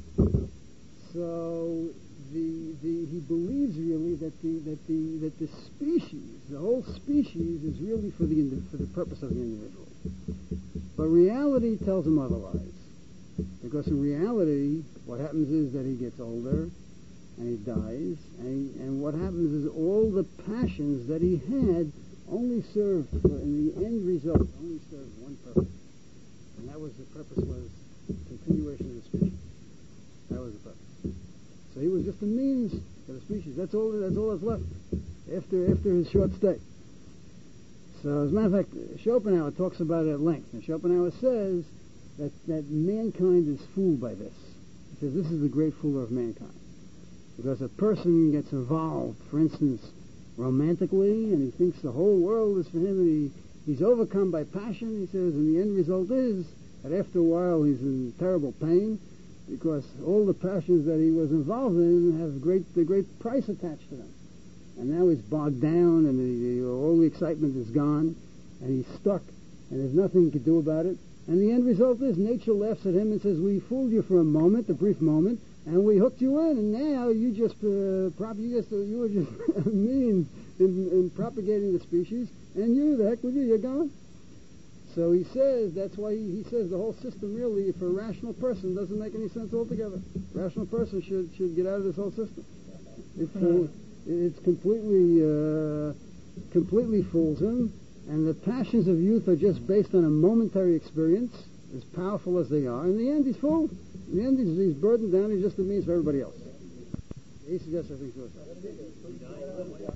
So the the he believes really that the that the that the species, the whole species, is really for the for the purpose of the individual. But reality tells him otherwise. Because in reality, what happens is that he gets older and he dies, and, he, and what happens is all the passions that he had only served, for, in the end result, only served one purpose. And that was, the purpose was continuation of the species. That was the purpose. So he was just a means for the species. That's all, that's all that's left after, after his short stay. So as a matter of fact, Schopenhauer talks about it at length. And Schopenhauer says that, that mankind is fooled by this. He says this is the great fooler of mankind. Because a person gets involved, for instance, romantically, and he thinks the whole world is for him, and he, he's overcome by passion, he says, and the end result is that after a while he's in terrible pain, because all the passions that he was involved in have great, a great price attached to them. And now he's bogged down, and the, the, all the excitement is gone, and he's stuck, and there's nothing he can do about it. And the end result is nature laughs at him and says, we fooled you for a moment, a brief moment, and we hooked you in, and now you just, uh, prop, you just, uh, you were just a means in, in propagating the species, and you, the heck with you, you're gone. So he says, that's why he, he says the whole system really, for a rational person, doesn't make any sense altogether. A rational person should, should get out of this whole system. It fool, it's completely, uh, completely fools him, and the passions of youth are just based on a momentary experience, as powerful as they are. In the end, he's fooled. In the end, he's, he's burdened down. He's just a means for everybody else. He suggests, I think, suicide.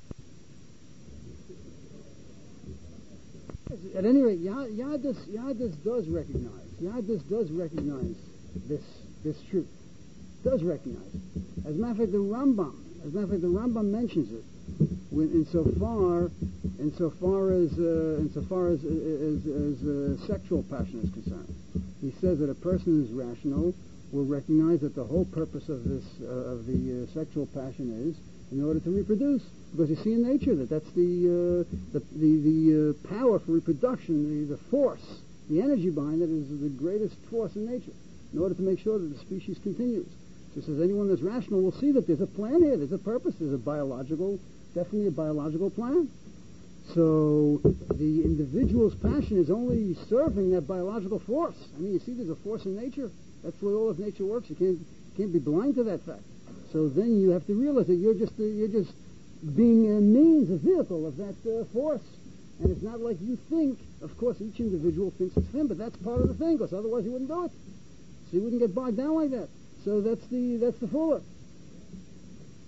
At any rate, Yadus, Yadus does recognize, Yadus does recognize this this truth. Does recognize it. As a matter of fact, the Rambam, as a matter of fact, the Rambam mentions it. When, insofar, insofar as, uh, insofar as, as, as uh, sexual passion is concerned, he says that a person who's rational will recognize that the whole purpose of this, uh, of the uh, sexual passion is in order to reproduce, because you see in nature that that's the uh, the the, the uh, power for reproduction, the, the force, the energy behind it is the greatest force in nature, in order to make sure that the species continues. So he says anyone that's rational will see that there's a plan here, there's a purpose, there's a biological, definitely a biological plan. So the individual's passion is only serving that biological force. I mean, you see there's a force in nature. That's the way all of nature works. You can't can't be blind to that fact. So then you have to realize that you're just uh, you're just being a means, a vehicle of that uh, force. And it's not like you think. Of course, each individual thinks it's him, but that's part of the thing, because otherwise he wouldn't do it. So he wouldn't get bogged down like that. So that's the that's the fuller.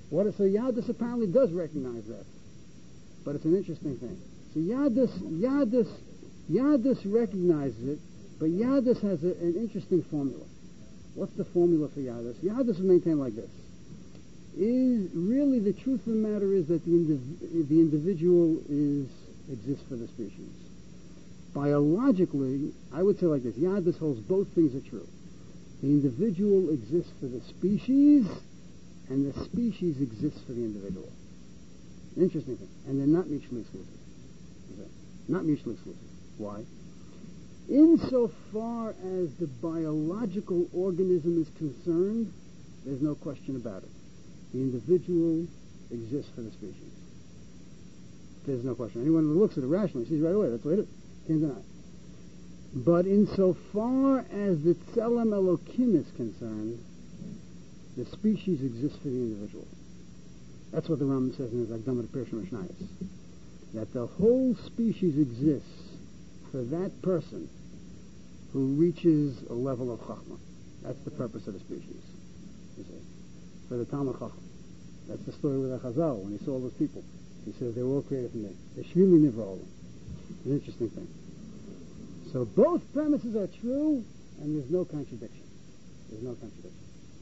What? So Yadus apparently does recognize that, but it's an interesting thing. So Yadus, Yadus, Yadus recognizes it, but Yadus has a, an interesting formula. What's the formula for Yadus? Yadus is maintained like this. Is really the truth of the matter is that the indiv- the individual is exists for the species. Biologically, I would say like this: Yadus holds both things are true. The individual exists for the species, and the species exists for the individual. Interesting thing, and they're not mutually exclusive. Okay. Not mutually exclusive. Why? Insofar as the biological organism is concerned, there's no question about it. The individual exists for the species. There's no question. Anyone who looks at it rationally sees right away. That's what it is. Can't deny it. But insofar as the Tzelem Elokim is concerned, the species exists for the individual. That's what the Rambam says in his Akdama to Pirush Mishnayos. That the whole species exists for that person who reaches a level of Chachma. That's the purpose of the species. You see. For the Talmud Chacham. That's the story with the Chazal, when he saw all those people. He says they were all created from me. The Shvili Nivra. An interesting thing. So both premises are true, and there's no contradiction. There's no contradiction.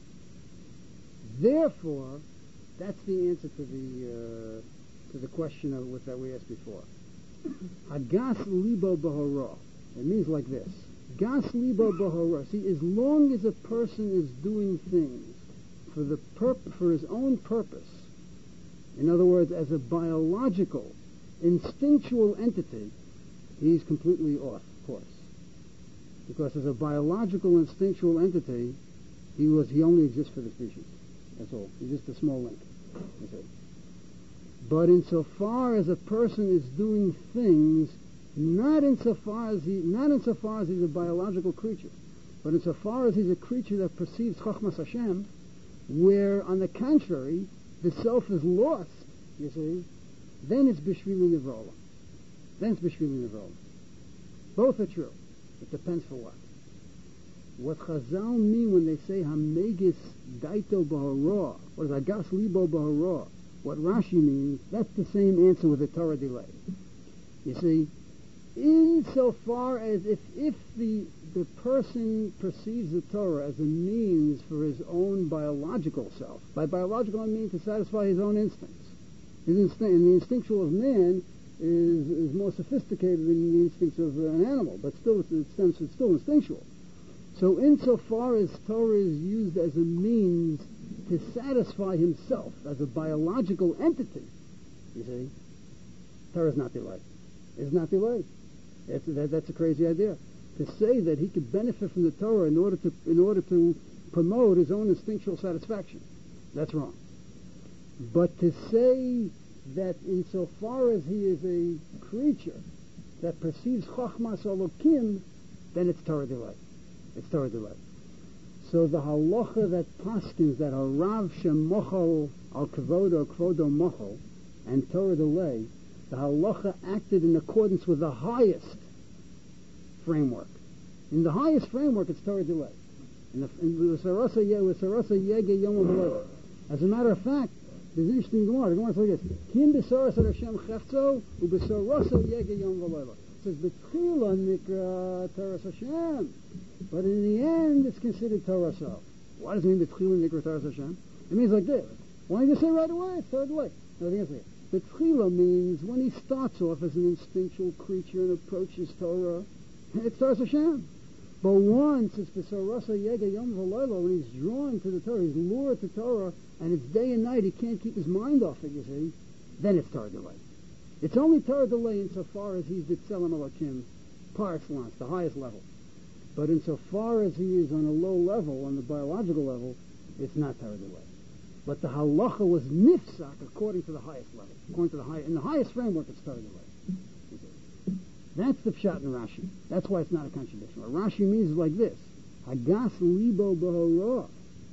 Therefore, that's the answer to the uh, to the question of what that we asked before. Hagas libo b'hora. It means like this. Gas libo b'hora. See, as long as a person is doing things for the purp- for his own purpose, in other words, as a biological, instinctual entity, he's completely off course. Because as a biological, instinctual entity, he was he only exists for the species. That's all. He's just a small link. That's it. But insofar as a person is doing things, not insofar as he, not insofar as he's a biological creature, but insofar as he's a creature that perceives Chachmas Hashem, where, on the contrary, the self is lost, you see, then it's Bishvili Nivrola. Then it's Bishvili Nivrola. Both are true. It depends for what. What Chazal mean when they say Hamegis Daito B'Hara, what is Agas Libo B'Hara, what Rashi means, that's the same answer with the Torah delay. You see, insofar as if, if the the person perceives the Torah as a means for his own biological self, by biological I mean to satisfy his own instincts. His instinct, and the instinctual of man is is more sophisticated than the instincts of an animal, but still it's, it's, it's still instinctual. So insofar as Torah is used as a means to satisfy himself as a biological entity, you see, Torah is not delayed. It's not delayed. It's, that, that's a crazy idea. To say that he could benefit from the Torah in order to in order to promote his own instinctual satisfaction, that's wrong. But to say that insofar as he is a creature that perceives Chachmas Elokim, then it's Torah delay. It's Torah delay. So the halacha that paskins that are Rav Shem Mochel al Kavodo Kvodo Mochel and Torah delay, the halacha acted in accordance with the highest framework. In the highest framework, it's Torah delay. In the, in the Sarasa Yege Yom V'Leila. As a matter of fact, there's an interesting Gemara. The Gemara says like this: Kim b'Saras Hashem Chefzo u'b'Sarasa Yege Yom V'Leila. It says B'Tchila Nikra Torah Hashem, but in the end, it's considered Torah self. Why does it mean B'Tchila Nikra Torah Hashem? It means like this. Why don't you say right away? It's Torah delay. No, the answer is B'Tchila means when he starts off as an instinctual creature and approaches Torah, it's Torah Hashem. But once it's B'Sarasa Yega Yom V'Leila, when he's drawn to the Torah, he's lured to Torah, and it's day and night, he can't keep his mind off it, you see, then it's Torah delay. It's only Torah delay insofar as he's the Tzelem Elokim, par excellence, the highest level. But insofar as he is on a low level, on the biological level, it's not Torah delay. But the halacha was nifsak according to the highest level. According to the high, in the highest framework, it's Torah delay. That's the pshat in Rashi. That's why it's not a contradiction. What Rashi means is like this: Hagas libo b'hora.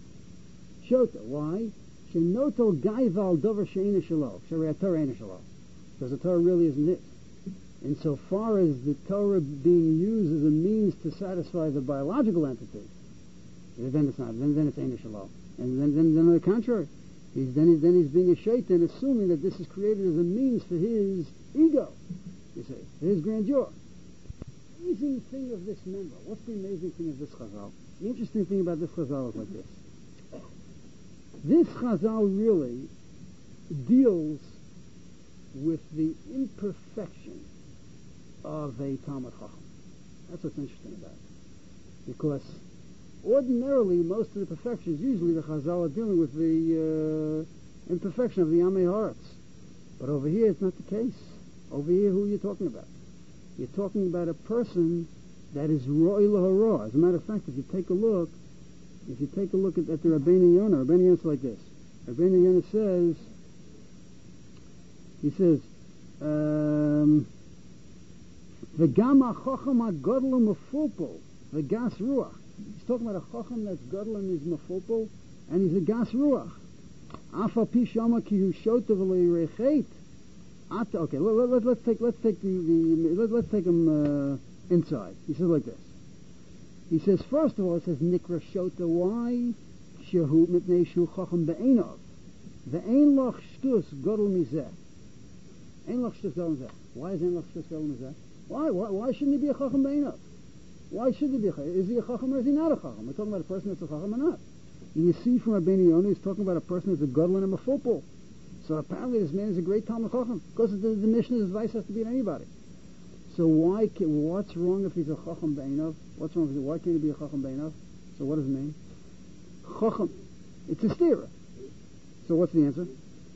Shota. Why? Shenoto gaival dover she'ena shelo. Shariat Torah ena shelo. Because the Torah really isn't it. Insofar as the Torah being used as a means to satisfy the biological entity, then it's not. Then, then it's ena shelo. And then, then, then on the contrary, He's, then, he's, then he's being a shaitan, assuming that this is created as a means for his ego, you see, for his grandeur. The amazing thing of this member, what's the amazing thing of this chazal? The interesting thing about this chazal is like this. This chazal really deals with the imperfection of a Talmud Chacham. That's what's interesting about it. Because ordinarily, most of the perfections, usually the Chazal are dealing with the uh, imperfection of the Amei Haaretz. But over here, it's not the case. Over here, who are you talking about? You're talking about a person that is Ro'i L'Hara. As a matter of fact, if you take a look, if you take a look at, at the Rabbeinu Yonah, Rabbeinu Yonah is like this. Rabbeinu Yonah says, he says, um, V'gam ha'chocham ha'godl u'mefupel, v'gas ruach. He's talking about a chacham that's gadol and is mefupel, and he's a gas ruach. Afal pi shama ki hu shota v'lo yirechet. Okay, let, let, let's take let's take the, the let, let's take him uh, inside. He says like this. He says first of all, it says nikra shota. Why? Shehu mitnei shu chacham be'enov. Ve'en loch shtus gadol mizeh. Ein loch shtus gadol mizeh. Why is ein loch shtus gadol mizeh? Why? Why? Why shouldn't he be a chacham be'enov? Why should he be a chacham? Is he a chacham or is he not a chacham? We're talking about a person that's a chacham or not. And you see from Rabbeinu Yonah, he's talking about a person that's a gadol and a mefupel. So apparently this man is a great Talmud Chacham, because the, the Mishnah's advice has to be in anybody. So why? Can, what's wrong if he's a Chacham Be'enov? What's wrong with it? Why can't he be a Chacham Be'enov? So what does it mean? Chacham. It's a stira. So what's the answer?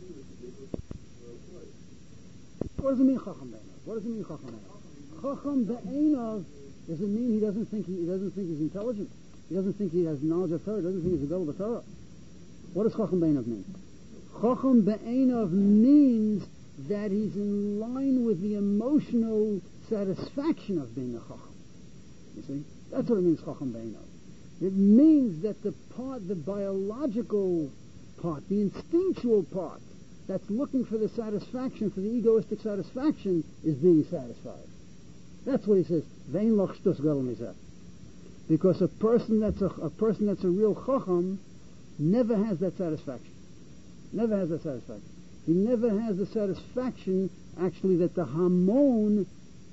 What does it mean Chacham Be'enov? What does it mean Chacham Be'enov? Chacham Be'enov doesn't mean he doesn't think he, he doesn't think he's intelligent. He doesn't think he has knowledge of Torah. He doesn't think he's a Gadol of Torah. What does Chacham Be'enov mean? Chacham Be'enov means that he's in line with the emotional satisfaction of being a Chacham. You see? That's what it means, Chacham Be'enov. It means that the part, the biological part, the instinctual part, that's looking for the satisfaction, for the egoistic satisfaction, is being satisfied. That's what he says. Vein loch shtus gadol mizeh. Because a person that's a, a person that's a real Chacham never has that satisfaction. Never has that satisfaction. He never has the satisfaction, actually, that the Hamon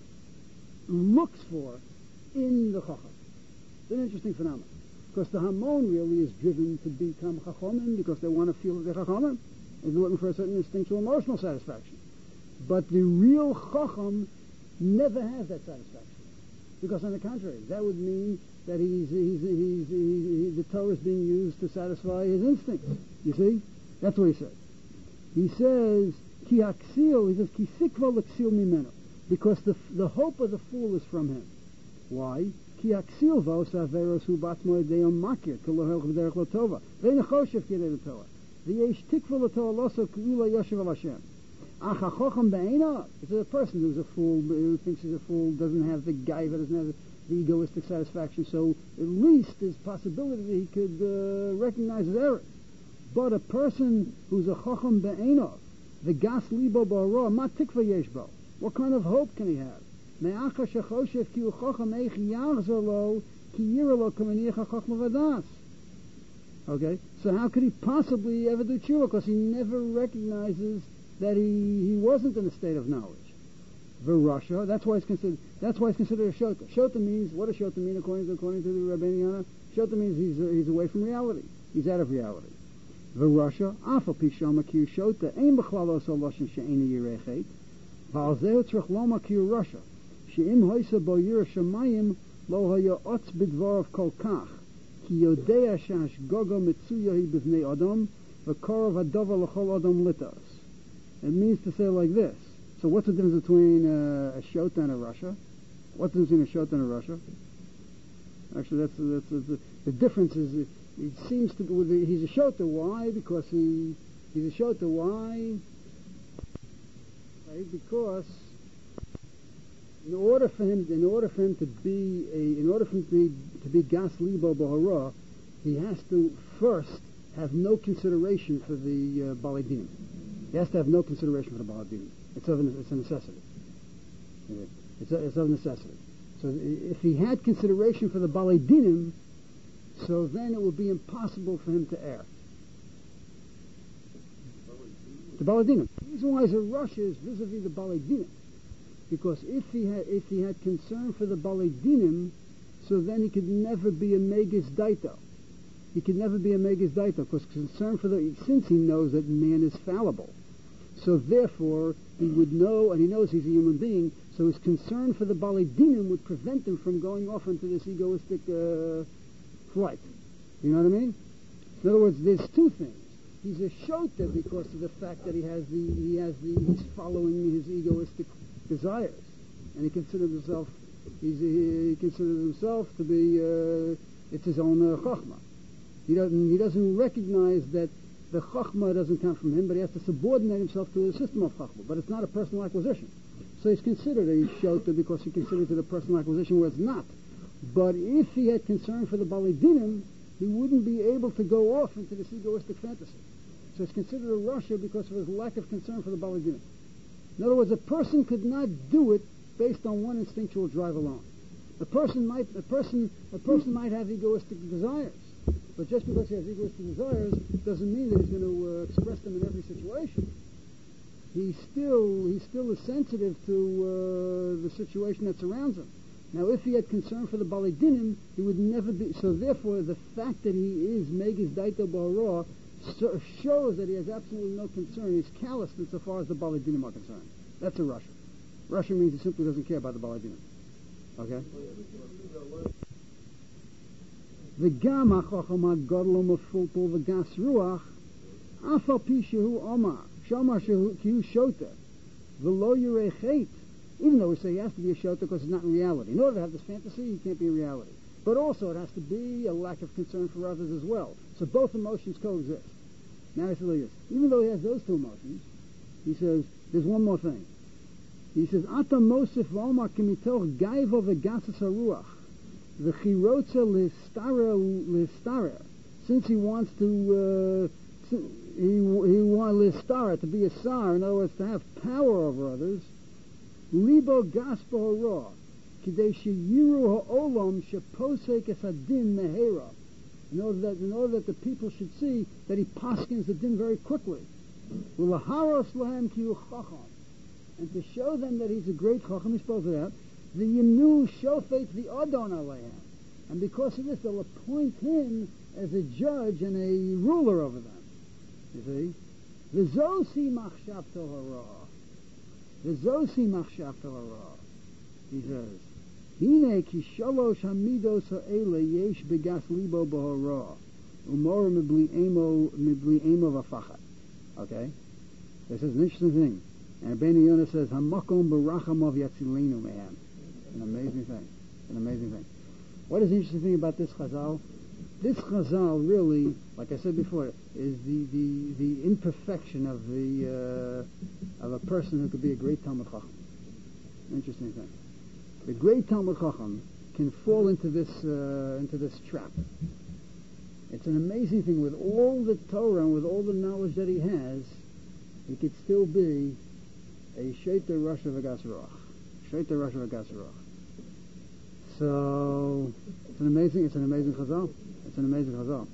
looks for in the Chacham. It's an interesting phenomenon. Because the Hamon really is driven to become Chachamim because they want to feel that they're Chachamim. They're looking for a certain instinctual emotional satisfaction. But the real Chacham never has that satisfaction. Because on the contrary, that would mean that he's, he's, he's, he's, he's, the Torah is being used to satisfy his instincts. You see? That's what he says. He says, Ki haksil, he says, Ki sikva l'ksil mimeno. Because the, the hope of the fool is from him. Why? Ki haksil vos averos hu batzmo edeon makir, kilohel chvederech l'tova. Ve'en choshev k'yedei l'tova. V'yesh tikva l'tova loso k'ula yoshev al Hashem. Ach ha'chocham be'ena. It's a person who's a fool, who thinks he's a fool, doesn't have the gaiva, doesn't have the egoistic satisfaction, so at least there's possibility that he could uh, recognize his error. But a person who's a chacham be'enov, the gas libo ba'ara, ma tikva yesh bo. What kind of hope can he have? Me'acha shechoshev ki hu chacham eich yachzor lo ki yira lo kamaniach ha'chachma vadas. Okay, so how could he possibly ever do tshuva? Because he never recognizes that he, he wasn't in a state of knowledge. V'rasha, that's why it's considered. That's why it's considered a shota. Shota means, what does shota mean according to according to the Rabbeinu Yonah? Shota means he's uh, he's away from reality. He's out of reality. V'rasha, afal pi shama ki shota, ein b'chlal oso loshen she'ena yirechet, v'al zeh tzrich loma ki rasha, she'im hoysa bo yira shamayim lo haya otz b'dvarav kol kach, ki yodea shash gogo mitzuyahi b'vnei adam, v'korov hadova l'chol adam litas. It means to say like this. So what's the difference between uh, a shota and a rasha? What's the difference between a shota and a rasha? Actually, that's, that's, that's the, the difference is it, it seems to be he's a shota. Why? Because he he's a shota. Why? Right? Because in order for him, in order for him to be a, in order for him to be to be gas libo bahara, he has to first have no consideration for the uh, balidim. He has to have no consideration for the balidim. It's of it's a necessity. It's, a, it's of necessity. So if he had consideration for the balidinim, so then it would be impossible for him to err. the Baalei Dinim. The reason why he's a Rasha is vis-a-vis the Baalei Dinim. Because if he had if he had concern for the Baalei Dinim, so then he could never be a Megas Daito. He could never be a Megas Daito, because concern for the, since he knows that man is fallible. So therefore, he would know, and he knows he's a human being, so his concern for the Baalei Dinim would prevent him from going off into this egoistic uh, flight. You know what I mean? In other words, there's two things. He's a shota because of the fact that he has the, he has the, he's following his egoistic desires. And he considers himself, he's, he considers himself to be, uh, it's his own uh, chokhmah. He doesn't, he doesn't recognize that the chokhmah doesn't come from him, but he has to subordinate himself to a system of chokhmah. But it's not a personal acquisition. So he's considered a shota because he considers it a personal acquisition where it's not. But if he had concern for the Baalei Dinim, he wouldn't be able to go off into this egoistic fantasy. So it's considered a Rasha because of his lack of concern for the Baalei Dinim. In other words, a person could not do it based on one instinctual drive alone. A person might, a person, a person might have egoistic desires, but just because he has egoistic desires doesn't mean that he's going to uh, express them in every situation. He still, he still is sensitive to uh, the situation that surrounds him. Now, if he had concern for the Baalei Dinim, he would never be. So, therefore, the fact that he is Megas Daito Ba'ara so shows that he has absolutely no concern. He's calloused insofar as the Baalei Dinim are concerned. That's a Rasha. Rasha means he simply doesn't care about the Baalei Dinim. Okay? The Gam HaChacham HaGadol HaMefulpul V'Gas Ruach Afal Pi Shehu Omar Shomar Shehu Ki Hu Shota V'Lo Yirei Chet. Even though we say he has to be a shota because it's not in reality. In order to have this fantasy, he can't be in reality. But also it has to be a lack of concern for others as well. So both emotions coexist. Now he says like this. Even though he has those two emotions, he says, there's one more thing. He says, Ata Mosif V'Omar Kimitoch Gaivo V'Gasas HaRuach V'Chirotza L'Stara L'Stara. Since he wants to, uh, he, he wants L'Stara, to be a sar, in other words, to have power over others, Libo Gaspo Hara, Kidei Sheyiru Ha'olam Sheposek Es Hadin Mehera, in order that in order that the people should see that he paskins the din very quickly. V'laharos lahem ki hu chacham, and to show them that he's a great chacham, he spells it out. The Yinu Shofet the Adon Alehem, and because of this, they'll appoint him as a judge and a ruler over them. You see, V'zosi machshavto hara. The Zosi Machshavto Hara. He says, Hine ki shalosh hamidos ha'ele yesh begas libo b'hara umor mibli emo mibli emo v'fachat. Okay? This is an interesting thing. And Rabbeinu Yonah says, Hamakom b'rachamov yatzilenu mehem. An amazing thing. An amazing thing. What is the interesting thing about this Chazal? This Chazal really, like I said before, is the, the, the imperfection of the uh, of a person who could be a great Talmud Chacham. Interesting thing. The great Talmud Chacham can fall into this uh, into this trap. It's an amazing thing. With all the Torah and with all the knowledge that he has, he could still be a Sheiter Rasha V'Gas Ruach. Sheiter Rasha V'Gas Ruach. So it's an amazing. It's an amazing Chazal. It's an amazing Chazal.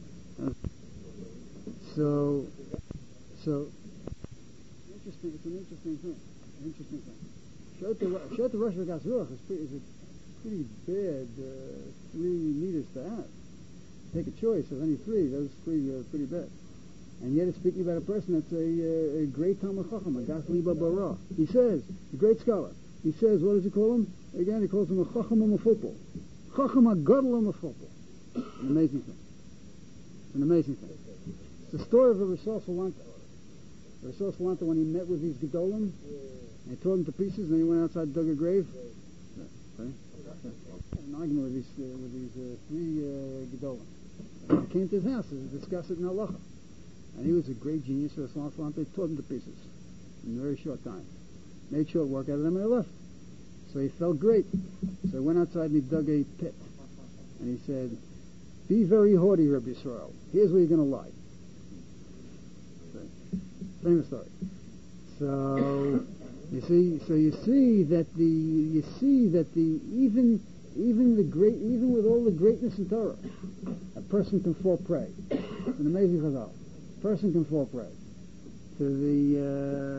So, so interesting. It's an interesting thing. An interesting thing. Sheiter Rasha V'Gas Ruach is, pretty, is a pretty bad uh, three meters to have. Take a choice of any three. Those three are pretty bad. And yet it's speaking about a person that's a, a great Talmud Chacham, a Gas Liba Bara. He says, a great scholar. He says, what does he call him? Again, he calls him a Chacham HaMefulpul. Chacham HaGadol HaMefulpul. An amazing thing. It's an amazing thing. It's the story of a Rishon Salanta. Rishon Salanta, when he met with these Gedolim, and he tore them to pieces, and then he went outside and dug a grave. Okay? An argument with these, uh, with these uh, three uh, Gedolim. He came to his house to discuss it in halacha. And he was a great genius for Rishon Salanta. He tore them to pieces in a very short time. Made short work out of them, and he left. So he felt great. So he went outside and he dug a pit. And he said, be very haughty, Rabbi Yisrael. Here's where you're going to lie. Famous story. So you see, so you see that the you see that the even even the great even with all the greatness in Torah, a person can fall prey. It's an amazing chazal. A person can fall prey. to the